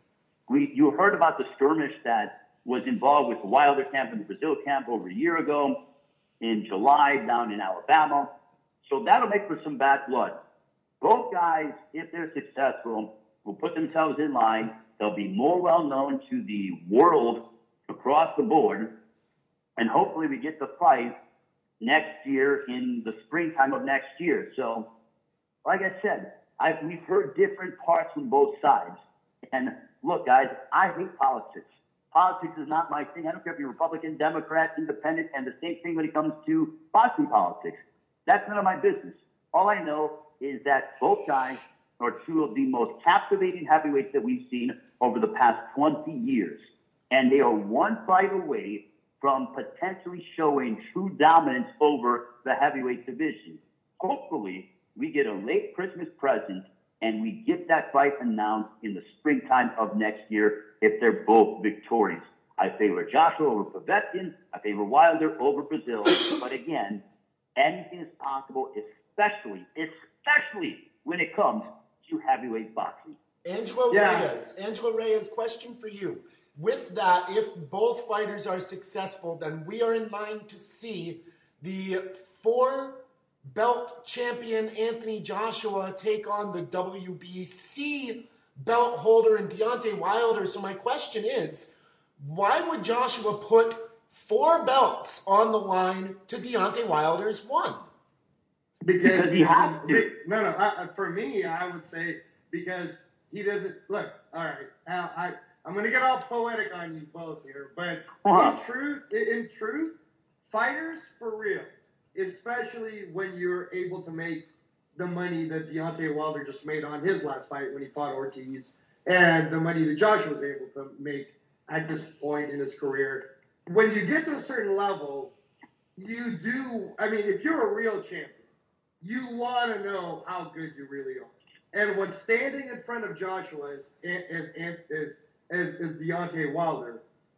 We, you heard about the skirmish that was involved with the Wilder camp and the Brazil camp over a year ago in July down in Alabama. So that'll make for some bad blood. Both guys, if they're successful, will put themselves in line. They'll be more well known to the world across the board. And hopefully we get the fight next year in the springtime of next year. So, like I said, I've, we've heard different parts from both sides. And look, guys, I hate politics. Politics is not my thing. I don't care if you're Republican, Democrat, Independent, and the same thing when it comes to boxing politics. That's none of my business. All I know is that both guys are two of the most captivating heavyweights that we've seen over the past twenty years. And they are one fight away from potentially showing true dominance over the heavyweight division. Hopefully, we get a late Christmas present and we get that fight announced in the springtime of next year if they're both victorious. I favor Joshua over Povetkin. I favor Wilder over Brazil. But again, anything is possible, especially, especially when it comes to heavyweight boxing. Angelo Yeah. Reyes. Angelo Reyes, question for you. With that, if both fighters are successful, then we are in line to see the four belt champion Anthony Joshua take on the W B C belt holder and Deontay Wilder. So my question is, why would Joshua put four belts on the line to Deontay Wilder's one? Because, Because he has to. No, no. I, for me, I would say because he doesn't look. All right, now I I'm gonna get all poetic on you both here, but Uh-huh. in truth, in truth, fighters for real, especially when you're able to make the money that Deontay Wilder just made on his last fight when he fought Ortiz, and the money that Joshua was able to make at this point in his career. When you get to a certain level, you do. I mean, if you're a real champion, you want to know how good you really are. And when standing in front of Joshua as as as as, as Deontay Wilder,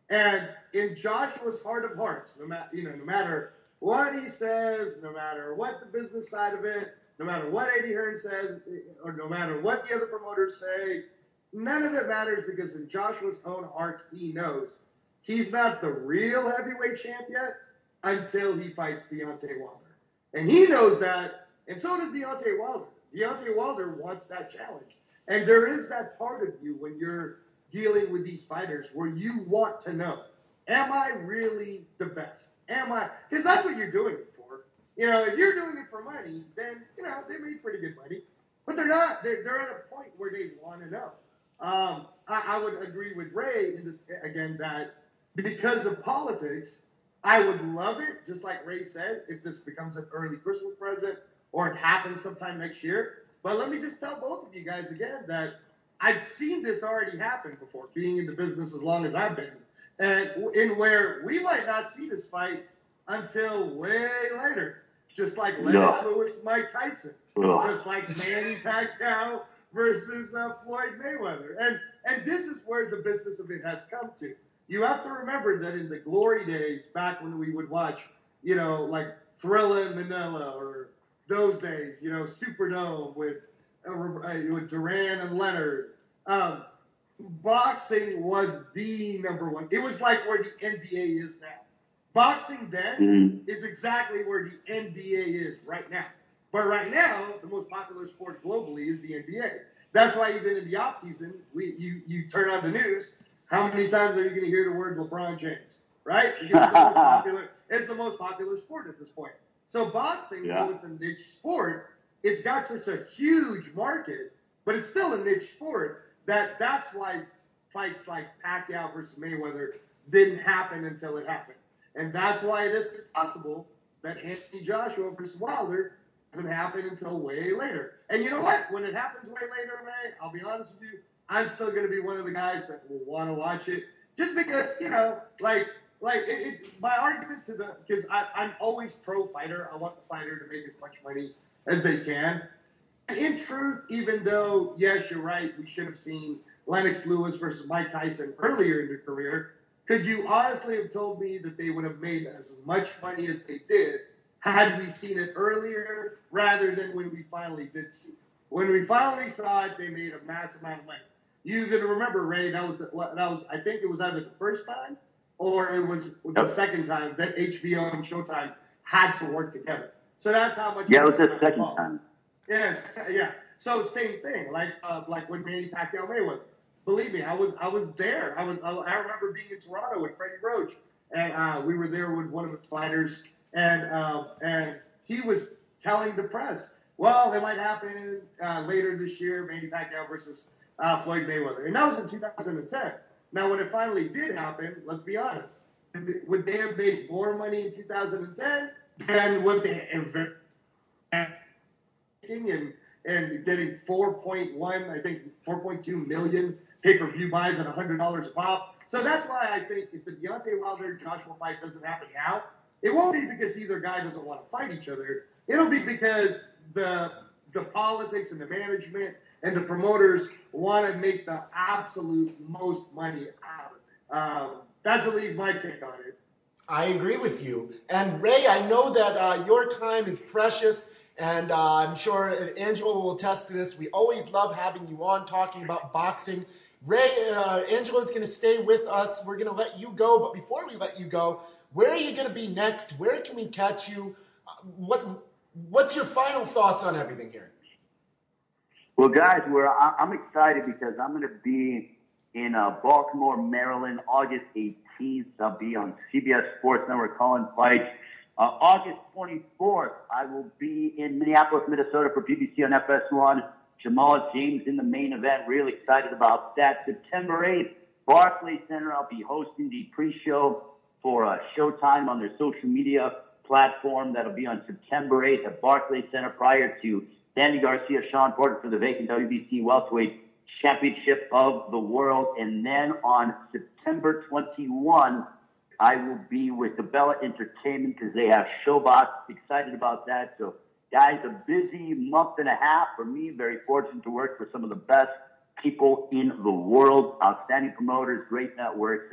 And in Joshua's heart of hearts, no matter you know, no matter what he says, no matter what the business side of it, no matter what Eddie Hearn says, or no matter what the other promoters say, none of it matters because in Joshua's own heart, he knows he's not the real heavyweight champ yet until he fights Deontay Wilder. And he knows that, and so does Deontay Wilder. Deontay Wilder wants that challenge. And there is that part of you when you're dealing with these fighters where you want to know, am I really the best? Am I? Because that's what you're doing it for. You know, if you're doing it for money, then, you know, they made pretty good money. But they're not. They're, they're at a point where they want to know. Um, I, I would agree with Ray in this, again, that because of politics, I would love it, just like Ray said, if this becomes an early Christmas present or it happens sometime next year. But let me just tell both of you guys again that I've seen this already happen before, being in the business as long as I've been. And in where we might not see this fight until way later. Just like Lennox No. Lewis, Mike Tyson. No. Just like Manny Pacquiao versus uh, Floyd Mayweather. And, and this is where the business of it has come to. You have to remember that in the glory days, back when we would watch, you know, like Thrilla in Manila or those days, you know, Superdome with Uh, with Duran and Leonard, um, boxing was the number one. It was like where the N B A is now. Boxing then Mm-hmm. is exactly where the N B A is right now. But right now, the most popular sport globally is the N B A. That's why even in the off season, we you you turn on the news. How many times are you going to hear the word LeBron James? Right? Because it's the most popular. It's the most popular sport at this point. So boxing, Yeah. though it's a niche sport, it's got such a huge market, but it's still a niche sport that that's why fights like Pacquiao versus Mayweather didn't happen until it happened. And that's why it is possible that Anthony Joshua versus Wilder doesn't happen until way later. And you know what? When it happens way later, Ray, I'll be honest with you, I'm still going to be one of the guys that will want to watch it just because, you know, like, like it, it, my argument to the, because I'm always pro fighter. I want the fighter to make as much money as they can. In truth, even though, yes, you're right, we should have seen Lennox Lewis versus Mike Tyson earlier in their career, could you honestly have told me that they would have made as much money as they did had we seen it earlier rather than when we finally did see it? When we finally saw it, they made a massive amount of money. You even remember, Ray, that was, the, that was I think it was either the first time or it was the Yep. second time that H B O and Showtime had to work together. So that's how much. Yeah, it was the second involved. time. Yeah, yeah. So same thing, like uh, like when Manny Pacquiao Mayweather. Believe me, I was I was there. I was I, I remember being in Toronto with Freddie Roach, and uh, we were there with one of the fighters, and um, and he was telling the press, well, it might happen uh, later this year, Manny Pacquiao versus uh, Floyd Mayweather, and that was in two thousand ten. Now, when it finally did happen, let's be honest, would they have made more money in two thousand ten than what they ever and and getting four point one, I think four point two million pay-per-view buys at one hundred dollars a pop. So that's why I think if the Deontay Wilder-Joshua fight doesn't happen now, it won't be because either guy doesn't want to fight each other. It'll be because the the politics and the management and the promoters want to make the absolute most money out of it. Um, that's at least my take on it. I agree with you. And Ray, I know that uh, your time is precious, and uh, I'm sure Angela will attest to this. We always love having you on talking about boxing. Ray, uh, Angela's going to stay with us. We're going to let you go, but before we let you go, where are you going to be next? Where can we catch you? Uh, what What's your final thoughts on everything here? Well, guys, we're, I'm excited because I'm going to be in uh, Baltimore, Maryland, August eighteenth. I'll be on C B S Sports Network calling fights. Uh, August twenty-fourth, I will be in Minneapolis, Minnesota for P B C on F S one. Jamal James in the main event. Really excited about that. September eighth, Barclays Center. I'll be hosting the pre-show for uh, Showtime on their social media platform. That'll be on September eighth at Barclays Center prior to Danny Garcia, Sean Porter for the vacant W B C Welterweight Championship of the World. And then on September twenty-first, I will be with the Bella Entertainment because they have Showbox. Excited about that. So, guys, a busy month and a half for me. Very fortunate to work for some of the best people in the world. Outstanding promoters, great networks, and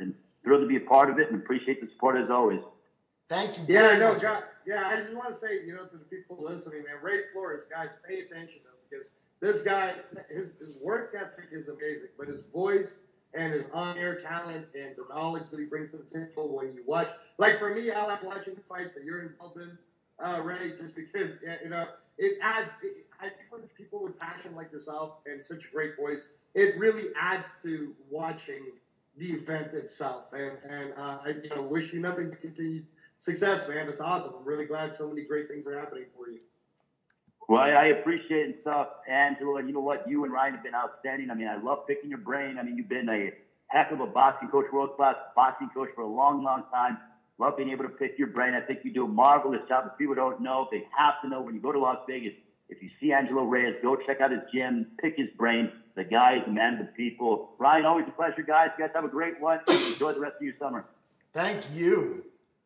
thrilled to be a part of it and appreciate the support as always. Thank you. Yeah, no, God, yeah, I just want to say, you know, to the people listening, man, Ray Flores, guys, pay attention to him because this guy, his, his work ethic is amazing, but his voice and his on-air talent and the knowledge that he brings to the table when you watch, like for me, I like watching the fights that you're involved in, uh, Ray, just because, you know, it adds, it, I think when people with passion like yourself and such a great voice, it really adds to watching the event itself. And, and uh, I, you know, wish you nothing but continued success, man. It's awesome. I'm really glad so many great things are happening for you. Well, I, I appreciate it and stuff, Angelo. And you know what? You and Ryan have been outstanding. I mean, I love picking your brain. I mean, you've been a heck of a boxing coach, world-class boxing coach for a long, long time. Love being able to pick your brain. I think you do a marvelous job. If people don't know, they have to know when you go to Las Vegas, if you see Angelo Reyes, go check out his gym, pick his brain. The guy is a man of the people. Ryan, always a pleasure, guys. You guys have a great one. Enjoy the rest of your summer. Thank you.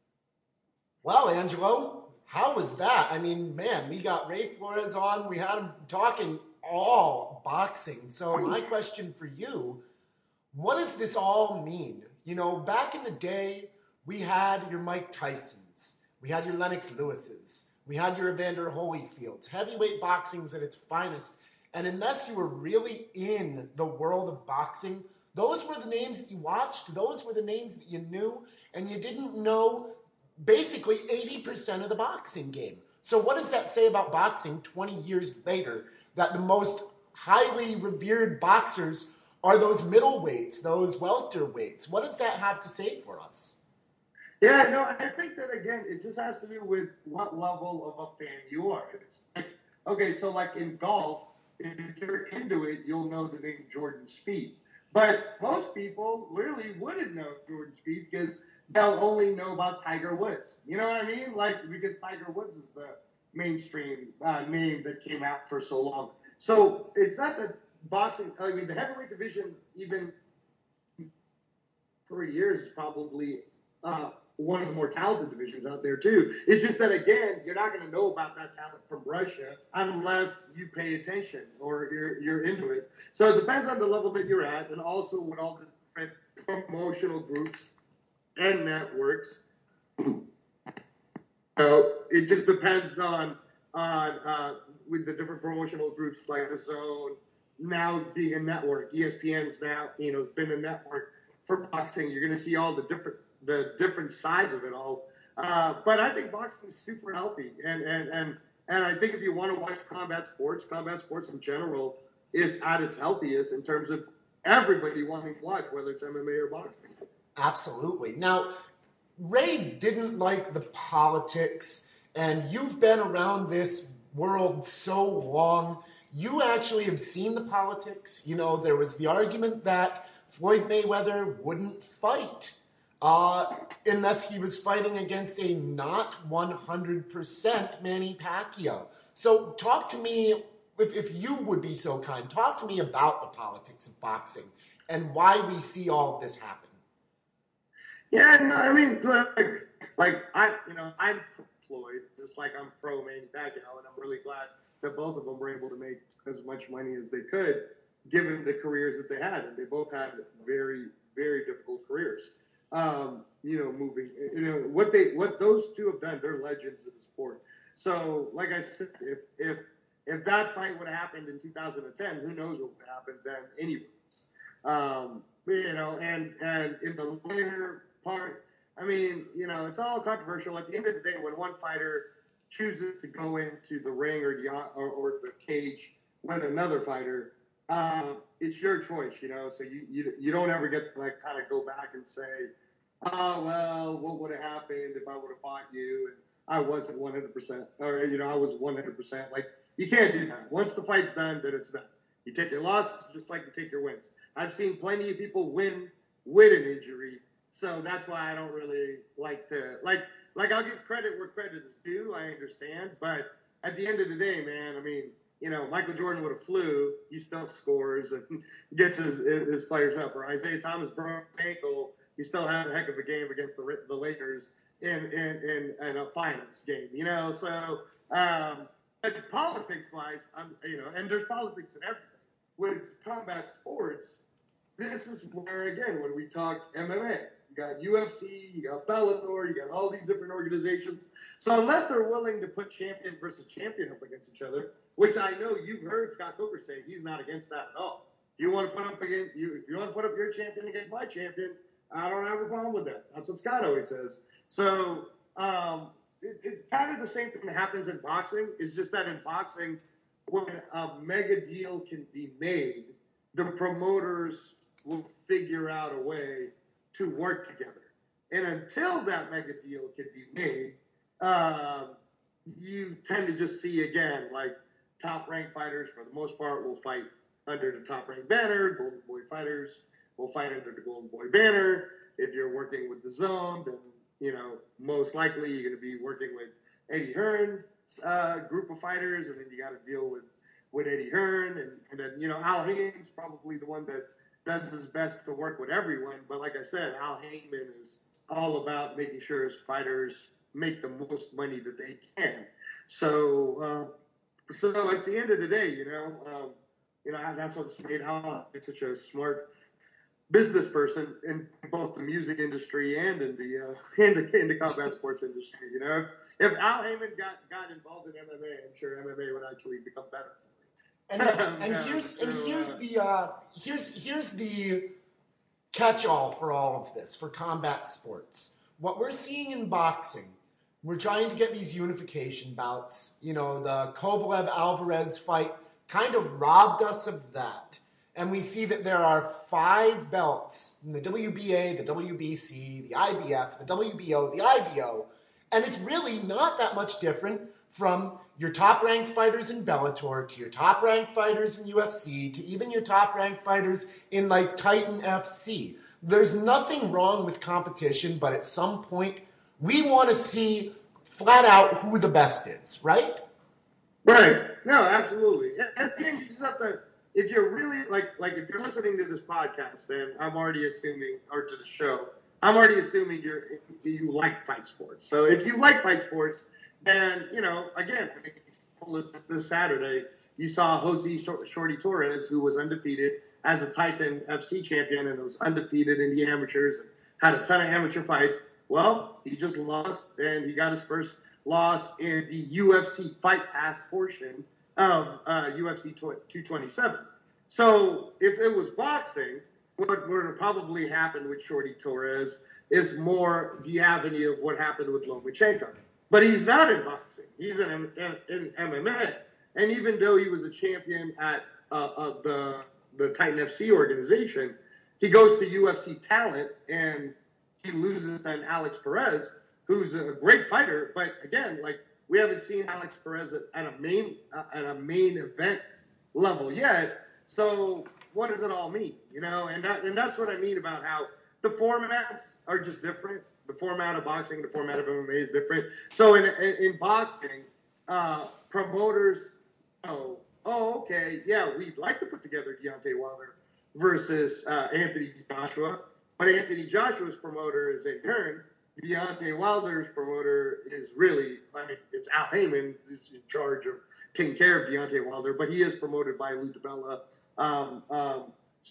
Well, Angelo, how was that? I mean, man, we got Ray Flores on. We had him talking all boxing. So my question for you, what does this all mean? You know, back in the day, we had your Mike Tysons. We had your Lennox Lewises. We had your Evander Holyfields. Heavyweight boxing was at its finest. And unless you were really in the world of boxing, those were the names that you watched. Those were the names that you knew. And you didn't know basically eighty percent of the boxing game. So what does that say about boxing twenty years later, that the most highly revered boxers are those middleweights, those welterweights? What does that have to say for us? Yeah, no, I think that, again, it just has to do with what level of a fan you are. It's like, okay, so like in golf, if you're into it, you'll know the name Jordan Spieth. But most people really wouldn't know Jordan Spieth because they'll only know about Tiger Woods. You know what I mean? Like, because Tiger Woods is the mainstream uh, name that came out for so long. So it's not that boxing, I mean, the heavyweight division, even for years, is probably uh, one of the more talented divisions out there, too. It's just that, again, you're not going to know about that talent from Russia unless you pay attention or you're, you're into it. So it depends on the level that you're at, and also with all the different promotional groups and networks. So it just depends on on uh, with the different promotional groups like the Zone now being a network. E S P N's now, you know, been a network for boxing. You're going to see all the different the different sides of it all. Uh, but I think boxing is super healthy, and and and and I think if you want to watch combat sports, combat sports in general is at its healthiest in terms of everybody wanting to watch, whether it's M M A or boxing. Absolutely. Now, Ray didn't like the politics, and you've been around this world so long. You actually have seen the politics. You know, there was the argument that Floyd Mayweather wouldn't fight uh, unless he was fighting against a not one hundred percent Manny Pacquiao. So talk to me, if, if you would be so kind, talk to me about the politics of boxing and why we see all of this happen. Yeah, no, I mean, like, like I, you know, I'm pro Floyd, just like I'm pro Manny Pacquiao, and I'm really glad that both of them were able to make as much money as they could, given the careers that they had, and they both had very, very difficult careers. Um, you know, moving, you know, what they, what those two have done, they're legends of the sport. So, like I said, if if if that fight would have happened in two thousand ten, who knows what would happen then, anyways. Um, you know, and and in the later part, I mean, you know, it's all controversial. At the end of the day, when one fighter chooses to go into the ring or the, or, or the cage with another fighter, um, it's your choice, you know. So you, you you don't ever get to like kind of go back and say, oh well, what would have happened if I would have fought you and I wasn't one hundred percent, or you know, I was one hundred percent. Like, you can't do that. Once the fight's done, then it's done. You take your losses just like you take your wins. I've seen plenty of people win with an injury. So that's why I don't really like to, like, like I'll give credit where credit is due, I understand. But at the end of the day, man, I mean, you know, Michael Jordan would have flew, he still scores and gets his, his players up. Or Isaiah Thomas broke his ankle, he still has a heck of a game against the, the Lakers in, in, in, in a finals game, you know. So, um, but politics-wise, I'm, you know, and there's politics in everything. With combat sports, this is where, again, when we talk M M A, You got U F C, you got Bellator, you got all these different organizations. So unless they're willing to put champion versus champion up against each other, which I know you've heard Scott Coker say he's not against that at all. If you want to put up against you, if you want to put up your champion against my champion, I don't have a problem with that. That's what Scott always says. So um, it, it's kind of the same thing that happens in boxing. It's just that in boxing, when a mega deal can be made, the promoters will figure out a way to work together. And until that mega deal can be made, uh, you tend to just see, again, like top-ranked fighters, for the most part, will fight under the top-ranked banner. Golden Boy fighters will fight under the Golden Boy banner. If you're working with the Zone, then, you know, most likely you're going to be working with Eddie Hearn's uh, group of fighters, and then you got to deal with, with Eddie Hearn. And, and then, you know, Al Haymon's probably the one that does his best to work with everyone. But like I said, Al Haymon is all about making sure his fighters make the most money that they can. So, uh, so at the end of the day, you know, um, you know, that's what's made Al such a smart business person in both the music industry and in the uh, in the in the combat sports industry. You know, if, if Al Haymon got, got involved in M M A, I'm sure M M A would actually become better. And, and yeah, here's so, and here's uh, the uh, here's here's the catch-all for all of this for combat sports. What we're seeing in boxing, we're trying to get these unification bouts. You know, the Kovalev-Alvarez fight kind of robbed us of that. And we see that there are five belts in the W B A, the W B C, the I B F, the W B O, the I B O. And it's really not that much different from your top-ranked fighters in Bellator to your top-ranked fighters in U F C to even your top-ranked fighters in, like, Titan F C. There's nothing wrong with competition, but at some point, we want to see flat out who the best is, right? Right. No, absolutely. And again, you just have to, if you're really, like, like if you're listening to this podcast, then I'm already assuming, or to the show, I'm already assuming you're, you like fight sports. So if you like fight sports, then, you know, again, I mean, this Saturday, you saw Jose Shorty Torres, who was undefeated as a Titan F C champion and was undefeated in the amateurs and had a ton of amateur fights. Well, he just lost, and he got his first loss in the U F C Fight Pass portion of uh, U F C two twenty-seven. So if it was boxing, what would have probably happened with Shorty Torres is more the avenue of what happened with Lomachenko. But he's not in boxing. He's in, in, in M M A. And even though he was a champion at uh, uh, the, the Titan F C organization, he goes to U F C Talent and he loses to Alex Perez, who's a great fighter. But again, like, we haven't seen Alex Perez at, at a main uh, at a main event level yet. So what does it all mean? You know, and that, and that's what I mean about how the formats are just different. The format of boxing, the format of M M A is different. So in in, in boxing, uh, promoters know, oh, okay, yeah, we'd like to put together Deontay Wilder versus uh, Anthony Joshua, but Anthony Joshua's promoter is Eddie Hearn. Deontay Wilder's promoter is really, I mean, it's Al Haymon who's in charge of taking care of Deontay Wilder, but he is promoted by Lou DiBella. Um, um,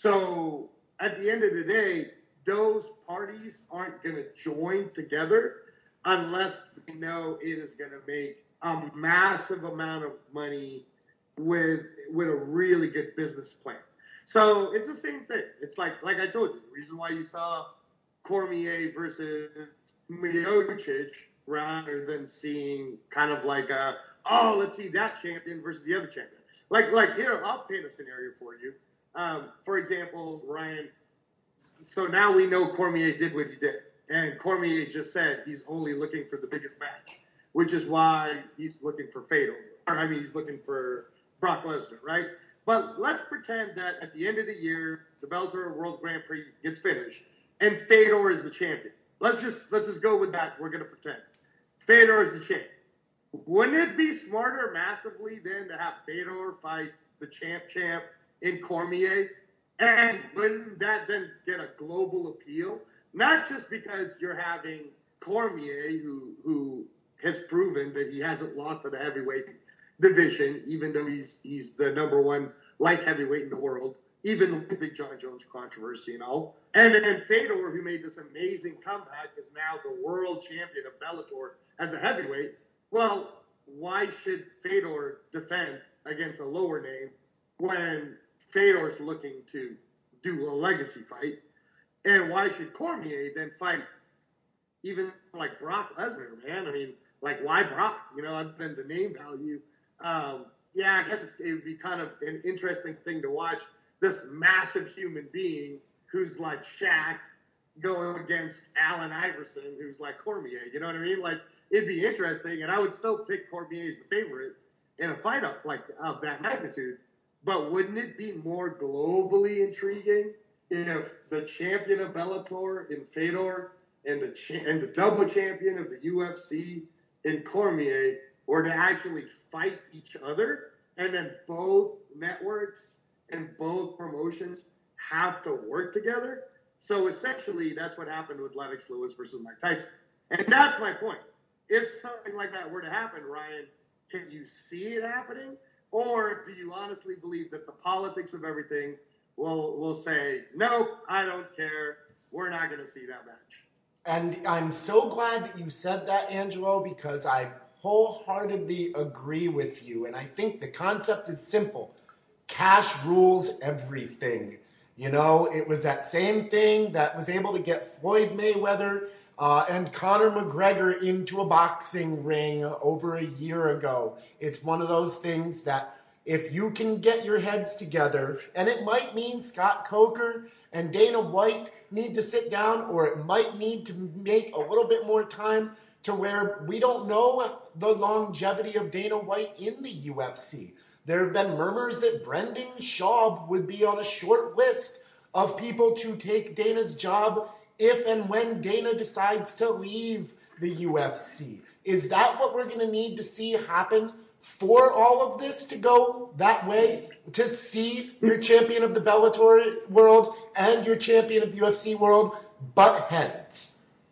so at the end of the day, those parties aren't going to join together unless they know it is going to make a massive amount of money with with a really good business plan. So it's the same thing. It's like like I told you, the reason why you saw Cormier versus Miocic rather than seeing kind of like a, oh, let's see that champion versus the other champion. Like like here, I'll paint a scenario for you. Um, for example, Ryan. So now we know Cormier did what he did. And Cormier just said he's only looking for the biggest match, which is why he's looking for Fedor. Or, I mean, he's looking for Brock Lesnar, right? But let's pretend that at the end of the year, the Bellator World Grand Prix gets finished, and Fedor is the champion. Let's just let's just go with that. We're going to pretend. Fedor is the champion. Wouldn't it be smarter massively then to have Fedor fight the champ champ in Cormier? And wouldn't that then get a global appeal? Not just because you're having Cormier, who who has proven that he hasn't lost in the heavyweight division, even though he's he's the number one light heavyweight in the world. even with the Big John Jones controversy and all. And then Fedor, who made this amazing comeback, is now the world champion of Bellator as a heavyweight. Well, why should Fedor defend against a lower name when Fedor's looking to do a legacy fight? And why should Cormier then fight even like Brock Lesnar, man? I mean, like, why Brock? You know, other than the name value. Um, yeah, I guess it's, it would be kind of an interesting thing to watch. This massive human being who's like Shaq going against Allen Iverson, who's like Cormier. You know what I mean? Like, it'd be interesting, and I would still pick Cormier as the favorite in a fight up like of that magnitude. But wouldn't it be more globally intriguing if the champion of Bellator in Fedor and the cha- and the double champion of the U F C in Cormier were to actually fight each other, and then both networks and both promotions have to work together? So essentially, that's what happened with Lennox Lewis versus Mike Tyson. And that's my point. If something like that were to happen, Ryan, can you see it happening? Or do you honestly believe that the politics of everything will will say, no, I don't care, we're not going to see that match? And I'm so glad that you said that, Angelo, because I wholeheartedly agree with you. And I think the concept is simple. Cash rules everything. You know, it was that same thing that was able to get Floyd Mayweather uh, and Conor McGregor into a boxing ring over a year ago. It's one of those things that if you can get your heads together, and it might mean Scott Coker and Dana White need to sit down, or it might need to make a little bit more time to where we don't know the longevity of Dana White in the U F C. There have been murmurs that Brendan Schaub would be on a short list of people to take Dana's job if and when Dana decides to leave the U F C. Is that what we're going to need to see happen for all of this to go that way? To see your champion of the Bellator world and your champion of the U F C world butt heads?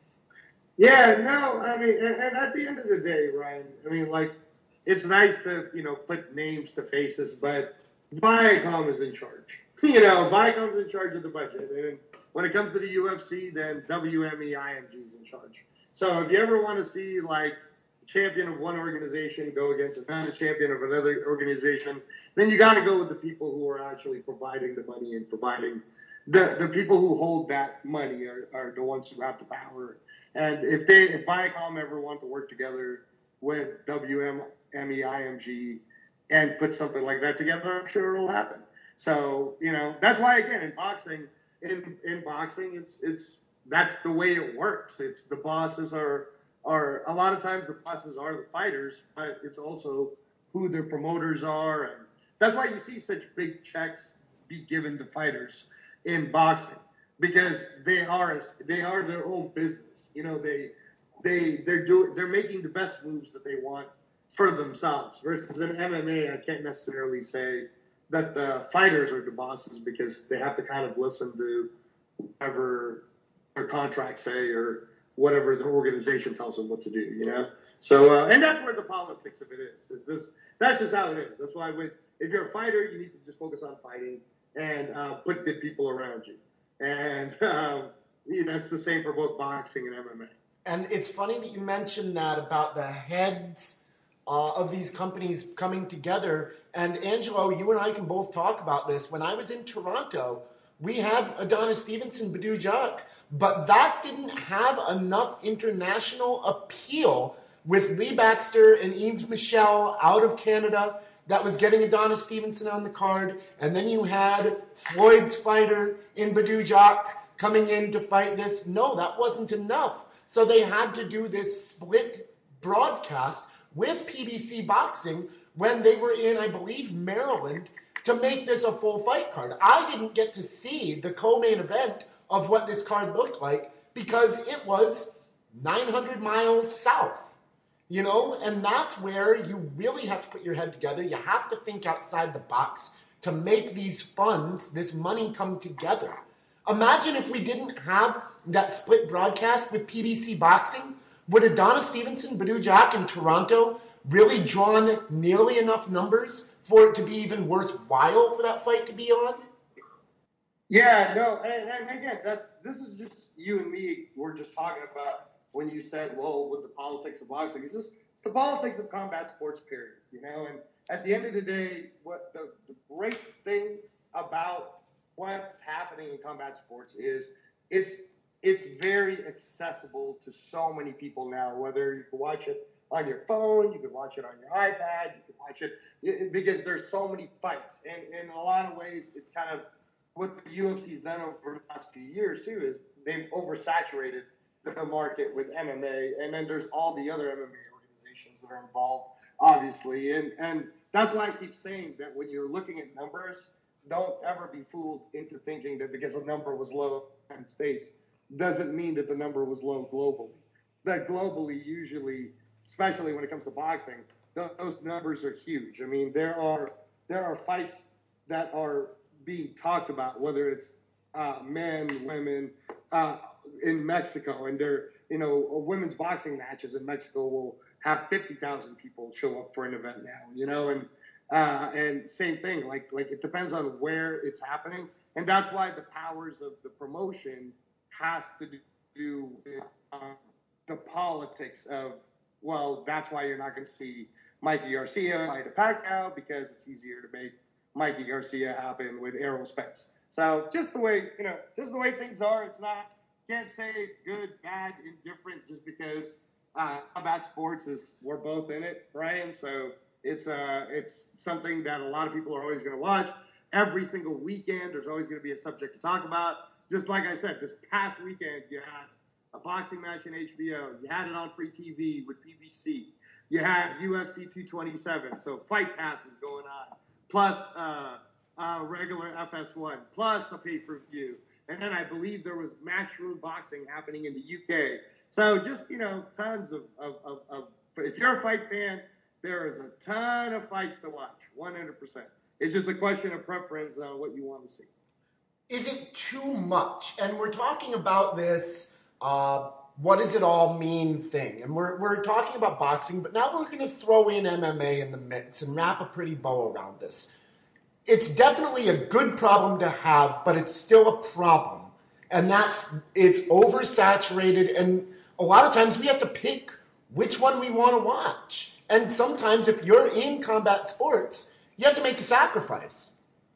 Yeah, no, I mean, and, and at the end of the day, Ryan, I mean, like, it's nice to, you know, put names to faces, but Viacom is in charge. You know, Viacom's in charge of the budget. And when it comes to the U F C, then W M E I M G is in charge. So if you ever want to see, like, champion of one organization go against another champion of another organization, then you got to go with the people who are actually providing the money and providing the, the people who hold that money are, are the ones who have the power. And if they, if Viacom ever want to work together with W M E I M G and put something like that together, I'm sure it'll happen. So, you know, that's why, again, in boxing, in, in boxing, it's, it's, that's the way it works. It's the bosses are, are, a lot of times the bosses are the fighters, but it's also who their promoters are. And that's why you see such big checks be given to fighters in boxing, because they are, they are their own business. You know, they, they, they're doing, they're making the best moves that they want for themselves. Versus in M M A, I can't necessarily say that the fighters are the bosses, because they have to kind of listen to whatever their contracts say or whatever the organization tells them what to do, you know? So, uh, and that's where the politics of it is. Is this, that's just how it is. That's why when, if you're a fighter, you need to just focus on fighting and uh, put good people around you. And um, yeah, that's the same for both boxing and M M A. And it's funny that you mentioned that about the heads uh, of these companies coming together. And Angelo, you and I can both talk about this. When I was in Toronto, we had Adonis Stevenson, Badou Jack, but that didn't have enough international appeal with Lee Baxter and Yves Michel out of Canada that was getting Adonis Stevenson on the card. And then you had Floyd's fighter in Badou Jack coming in to fight this. No, that wasn't enough. So they had to do this split broadcast with P B C Boxing when they were in, I believe, Maryland, to make this a full fight card. I didn't get to see the co-main event of what this card looked like because it was nine hundred miles south, you know? And that's where you really have to put your head together. You have to think outside the box to make these funds, this money come together. Imagine if we didn't have that split broadcast with P B C Boxing. Would Adonis Stevenson, Badou Jack in Toronto really drawn nearly enough numbers for it to be even worthwhile for that fight to be on? Yeah, no, and, and again, that's this is just you and me. We're just talking about when you said, "Well, with the politics of boxing," it's just it's the politics of combat sports, period. You know, and at the end of the day, what the, the great thing about what's happening in combat sports is it's it's very accessible to so many people now. Whether you can watch it on your phone, you can watch it on your iPad, you can watch it, it because there's so many fights, and, and in a lot of ways, it's kind of what the U F C's done over the last few years too is they've oversaturated the market with M M A, and then there's all the other M M A organizations that are involved, obviously, and and that's why I keep saying that when you're looking at numbers, don't ever be fooled into thinking that because a number was low in the United States doesn't mean that the number was low globally. That globally, usually, especially when it comes to boxing, those numbers are huge. I mean, there are there are fights that are being talked about, whether it's uh, men, women, uh, in Mexico, and they're, you know, women's boxing matches in Mexico will have fifty thousand people show up for an event now, you know, and uh, and same thing, like like it depends on where it's happening, and that's why the powers of the promotion has to do with um, the politics of, well, that's why you're not going to see Mikey Garcia fight a Pacquiao because it's easier to make Mikey Garcia happen with Errol Spence. So just the way, you know, just the way things are. It's not, can't say good, bad, indifferent just because uh, combat sports is, we're both in it, Brian. So it's uh, it's something that a lot of people are always going to watch. Every single weekend, there's always going to be a subject to talk about. Just like I said, this past weekend, you had a boxing match in H B O. You had it on free T V with P B C. You had U F C two twenty-seven. So Fight Pass is going on. Plus uh, uh, regular F S one, plus a pay-per-view. And then I believe there was Matchroom Boxing happening in the U K. So just, you know, tons of, of, of, of if you're a fight fan, there is a ton of fights to watch, one hundred percent. It's just a question of preference on what you want to see. Is it too much? And we're talking about this, uh, what does it all mean thing. And we're, we're talking about boxing, but now we're going to throw in M M A in the mix and wrap a pretty bow around this. It's definitely a good problem to have, but it's still a problem. And that's, it's oversaturated. And a lot of times we have to pick which one we want to watch. And sometimes if you're in combat sports, you have to make a sacrifice.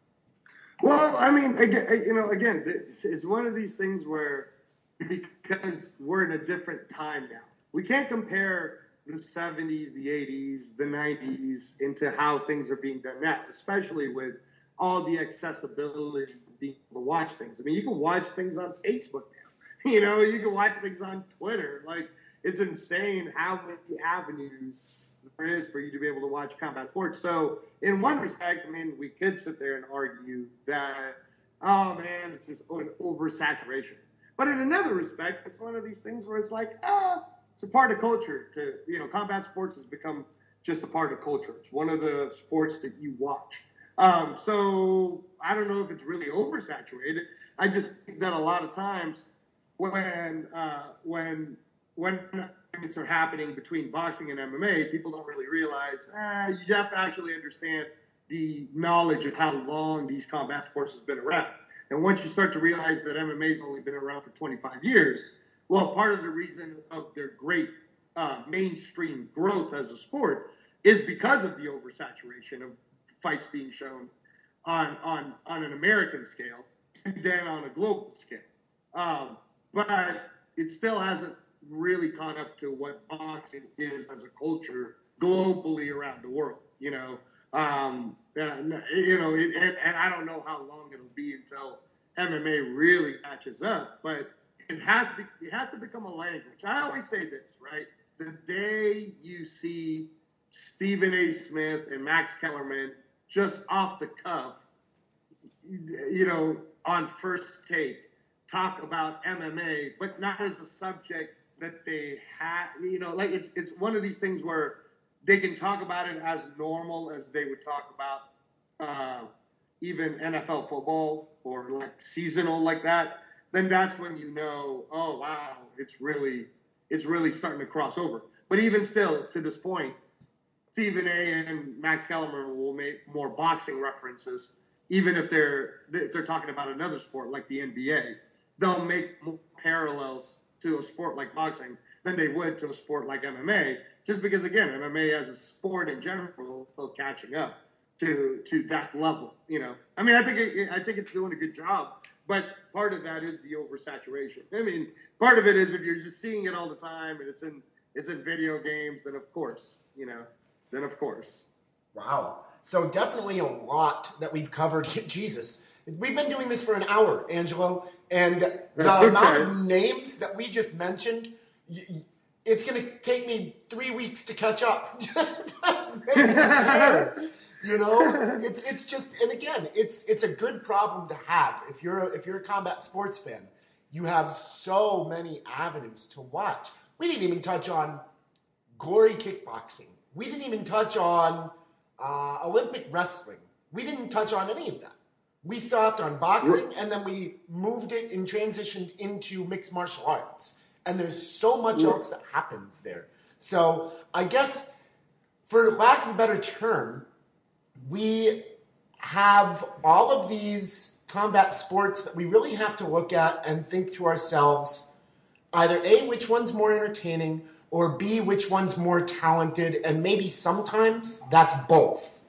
Well, I mean, again, you know, again, it's one of these things where because we're in a different time now, we can't compare the seventies, the eighties, the nineties into how things are being done now, especially with all the accessibility of being able to watch things. I mean, you can watch things on Facebook now. You know, you can watch things on Twitter. Like, it's insane how many avenues there is for you to be able to watch combat sports. So in one respect, I mean, we could sit there and argue that, oh man, it's just an oversaturation. But in another respect, it's one of these things where it's like, ah, it's a part of culture. To, you know, combat sports has become just a part of culture. It's one of the sports that you watch. Um, so I don't know if it's really oversaturated. I just think that a lot of times when uh, when when arguments are happening between boxing and M M A, people don't really realize, ah, you have to actually understand the knowledge of how long these combat sports has been around. And once you start to realize that M M A's only been around for twenty-five years, well, part of the reason of their great uh, mainstream growth as a sport is because of the oversaturation of fights being shown on on on an American scale and then on a global scale. Um, but it still hasn't really caught up to what boxing is as a culture globally around the world. You know, um, uh, you know, it, and, and I don't know how long it'll be until M M A really catches up, but it has be, it has to become a language. I always say this, right? The day you see Stephen A. Smith and Max Kellerman just off the cuff, you know, on First Take, talk about M M A, but not as a subject that they have, you know, like it's it's one of these things where they can talk about it as normal as they would talk about uh, even N F L football or like seasonal like that. Then that's when you know, oh wow, it's really it's really starting to cross over. But even still, to this point, Stephen A. and Max Kellerman will make more boxing references even if they're if they're talking about another sport like the N B A, they'll make more parallels to a sport like boxing than they would to a sport like M M A, just because, again, M M A as a sport in general is still catching up to to that level. You know, I mean, I think it, I think it's doing a good job, but part of that is the oversaturation. I mean, part of it is if you're just seeing it all the time and it's in it's in video games, then of course, you know, then of course. Wow. So definitely a lot that we've covered. Jesus. We've been doing this for an hour, Angelo, and the Okay. amount of names that we just mentioned, it's going to take me three weeks to catch up. Just make it fair. You know, it's it's just, and again, it's it's a good problem to have. If you're a, if you're a combat sports fan, you have so many avenues to watch. We didn't even touch on gory kickboxing. We didn't even touch on uh, Olympic wrestling. We didn't touch on any of that. We stopped on boxing, and then we moved it and transitioned into mixed martial arts. And there's so much else that happens there. So I guess, for lack of a better term, we have all of these combat sports that we really have to look at and think to ourselves, either A, which one's more entertaining, or B, which one's more talented, and maybe sometimes that's both.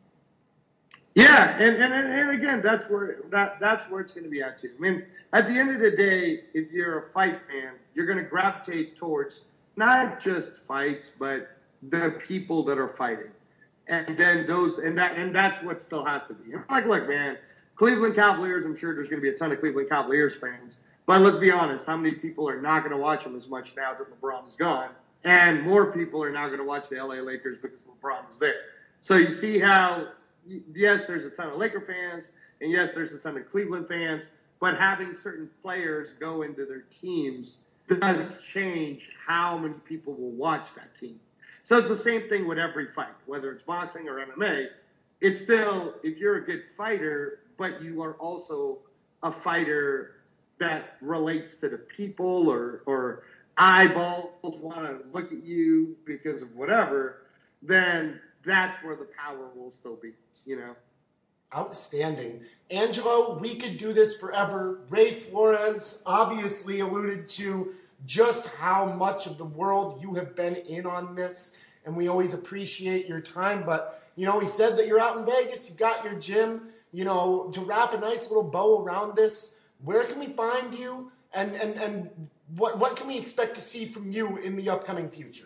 Yeah, and, and, and again, that's where that that's where it's going to be at too. I mean, at the end of the day, if you're a fight fan, you're going to gravitate towards not just fights, but the people that are fighting, and then those and that and that's what still has to be. Like, look, man, Cleveland Cavaliers. I'm sure there's going to be a ton of Cleveland Cavaliers fans, but let's be honest, how many people are not going to watch them as much now that LeBron is gone, and more people are now going to watch the L A Lakers because LeBron is there. So you see how. Yes, there's a ton of Laker fans, and yes, there's a ton of Cleveland fans, but having certain players go into their teams does change how many people will watch that team. So it's the same thing with every fight, whether it's boxing or M M A. It's still, if you're a good fighter, but you are also a fighter that relates to the people, or, or eyeballs want to look at you because of whatever, then that's where the power will still be. You know, outstanding. Angelo, we could do this forever. Ray Flores obviously alluded to just how much of the world you have been in on this, and we always appreciate your time. But, you know, he said that you're out in Vegas, you got your gym, you know, to wrap a nice little bow around this, where can we find you, and, and, and what, what can we expect to see from you in the upcoming future?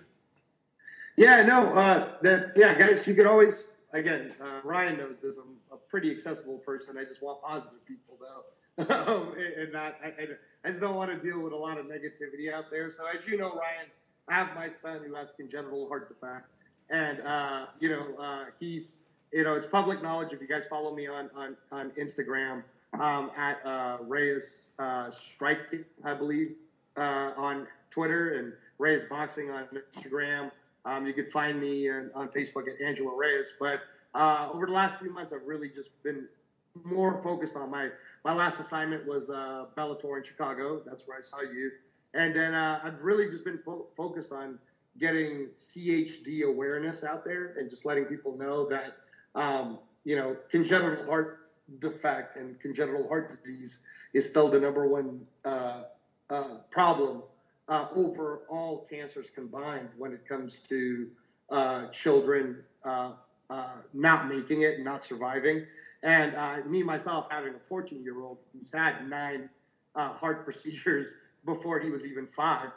Yeah, no, uh, that, yeah, guys, you could always, again, uh, Ryan knows this. I'm a pretty accessible person. I just want positive people, though, um, and, and not. I, I just don't want to deal with a lot of negativity out there. So, as you know, Ryan, I have my son who has congenital heart defect, and uh, you know, uh, he's, you know, it's public knowledge. If you guys follow me on on, on Instagram um, at uh, Reyes uh, Striking, I believe, uh, on Twitter, and Reyes Boxing on Instagram. Um, you could find me on, on Facebook at Angelo Reyes. But uh, over the last few months, I've really just been more focused on my my last assignment was uh, Bellator in Chicago. That's where I saw you. And then uh, I've really just been fo- focused on getting C H D awareness out there and just letting people know that, um, you know, congenital heart defect and congenital heart disease is still the number one uh, uh, problem Uh, over all cancers combined when it comes to uh, children uh, uh, not making it, not surviving. And uh, me, myself, having a fourteen-year-old who's had nine uh, heart procedures before he was even five,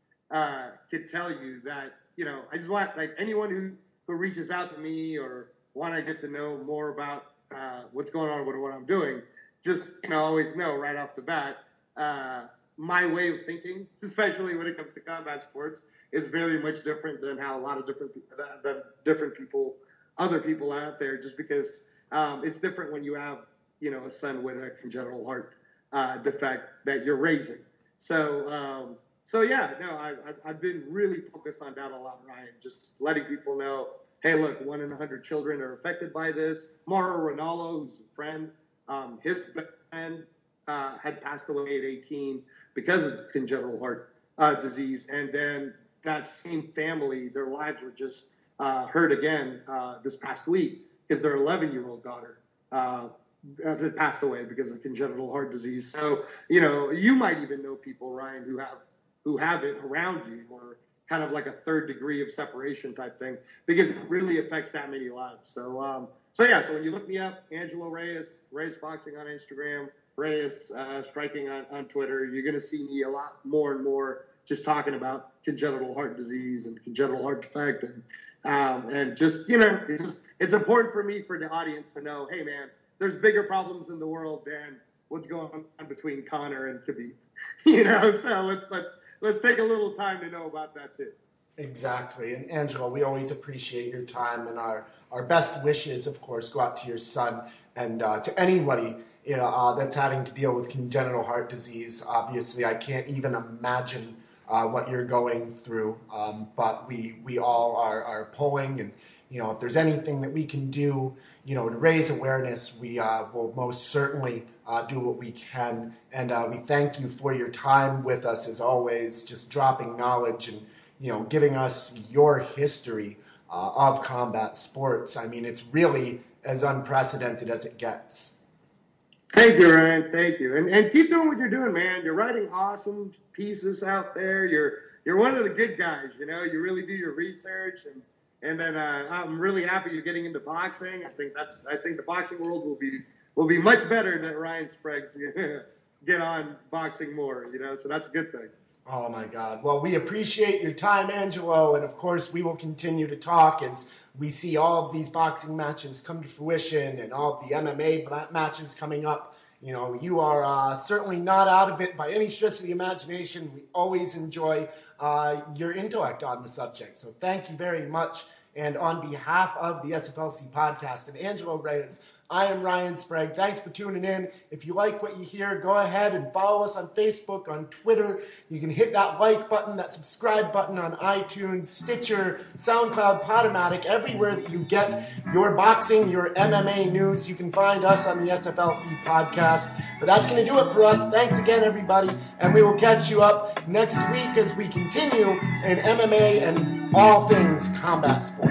uh, could tell you that, you know, I just want, like, anyone who, who reaches out to me or want to get to know more about uh, what's going on with what I'm doing, just, you know, always know right off the bat, uh, my way of thinking, especially when it comes to combat sports, is very much different than how a lot of different than different people, other people out there. Just because um, it's different when you have, you know, a son with a congenital heart uh, defect that you're raising. So, um, so yeah, no, I, I've been really focused on that a lot, Ryan. Just letting people know, hey, look, one in a hundred children are affected by this. Mauro Ranallo, who's a friend, um, his friend. Uh, had passed away at eighteen because of congenital heart uh, disease. And then that same family, their lives were just uh, hurt again uh, this past week because their eleven-year-old daughter uh, uh, that passed away because of congenital heart disease. So, you know, you might even know people, Ryan, who have who have it around you, or kind of like a third degree of separation type thing, because it really affects that many lives. So, um, so yeah, so when you look me up, Angelo Reyes, Reyes Boxing on Instagram, Reyes uh, Striking on, on Twitter, you're going to see me a lot more and more just talking about congenital heart disease and congenital heart defect. And, um, and just, you know, it's just, it's important for me, for the audience to know, hey man, there's bigger problems in the world than what's going on between Conor and Khabib, you know? So let's, let's, let's take a little time to know about that too. Exactly. And Angelo, we always appreciate your time, and our, our best wishes, of course, go out to your son and uh, to anybody you know, uh, that's having to deal with congenital heart disease. Obviously, I can't even imagine uh, what you're going through, um, but we, we all are, are pulling, and you know, if there's anything that we can do, you know, to raise awareness, we uh, will most certainly uh, do what we can. And uh, we thank you for your time with us, as always, just dropping knowledge and, you know, giving us your history uh, of combat sports. I mean, it's really as unprecedented as it gets. Thank you, Ryan. Thank you. And and keep doing what you're doing, man. You're writing awesome pieces out there. You're you're one of the good guys, you know. You really do your research, and and then uh, I'm really happy you're getting into boxing. I think that's I think the boxing world will be will be much better that Ryan Sprague's get on boxing more, you know. So that's a good thing. Oh my God. Well, we appreciate your time, Angelo, and of course we will continue to talk as we see all of these boxing matches come to fruition and all of the M M A matches coming up. You know, you are uh, certainly not out of it by any stretch of the imagination. We always enjoy uh, your intellect on the subject. So thank you very much. And on behalf of the S F L C podcast and Angelo Reyes, I am Ryan Sprague. Thanks for tuning in. If you like what you hear, go ahead and follow us on Facebook, on Twitter. You can hit that like button, that subscribe button on iTunes, Stitcher, SoundCloud, Podomatic, everywhere that you get your boxing, your M M A news. You can find us on the S F L C podcast. But that's going to do it for us. Thanks again, everybody. And we will catch you up next week as we continue in M M A and all things combat sports.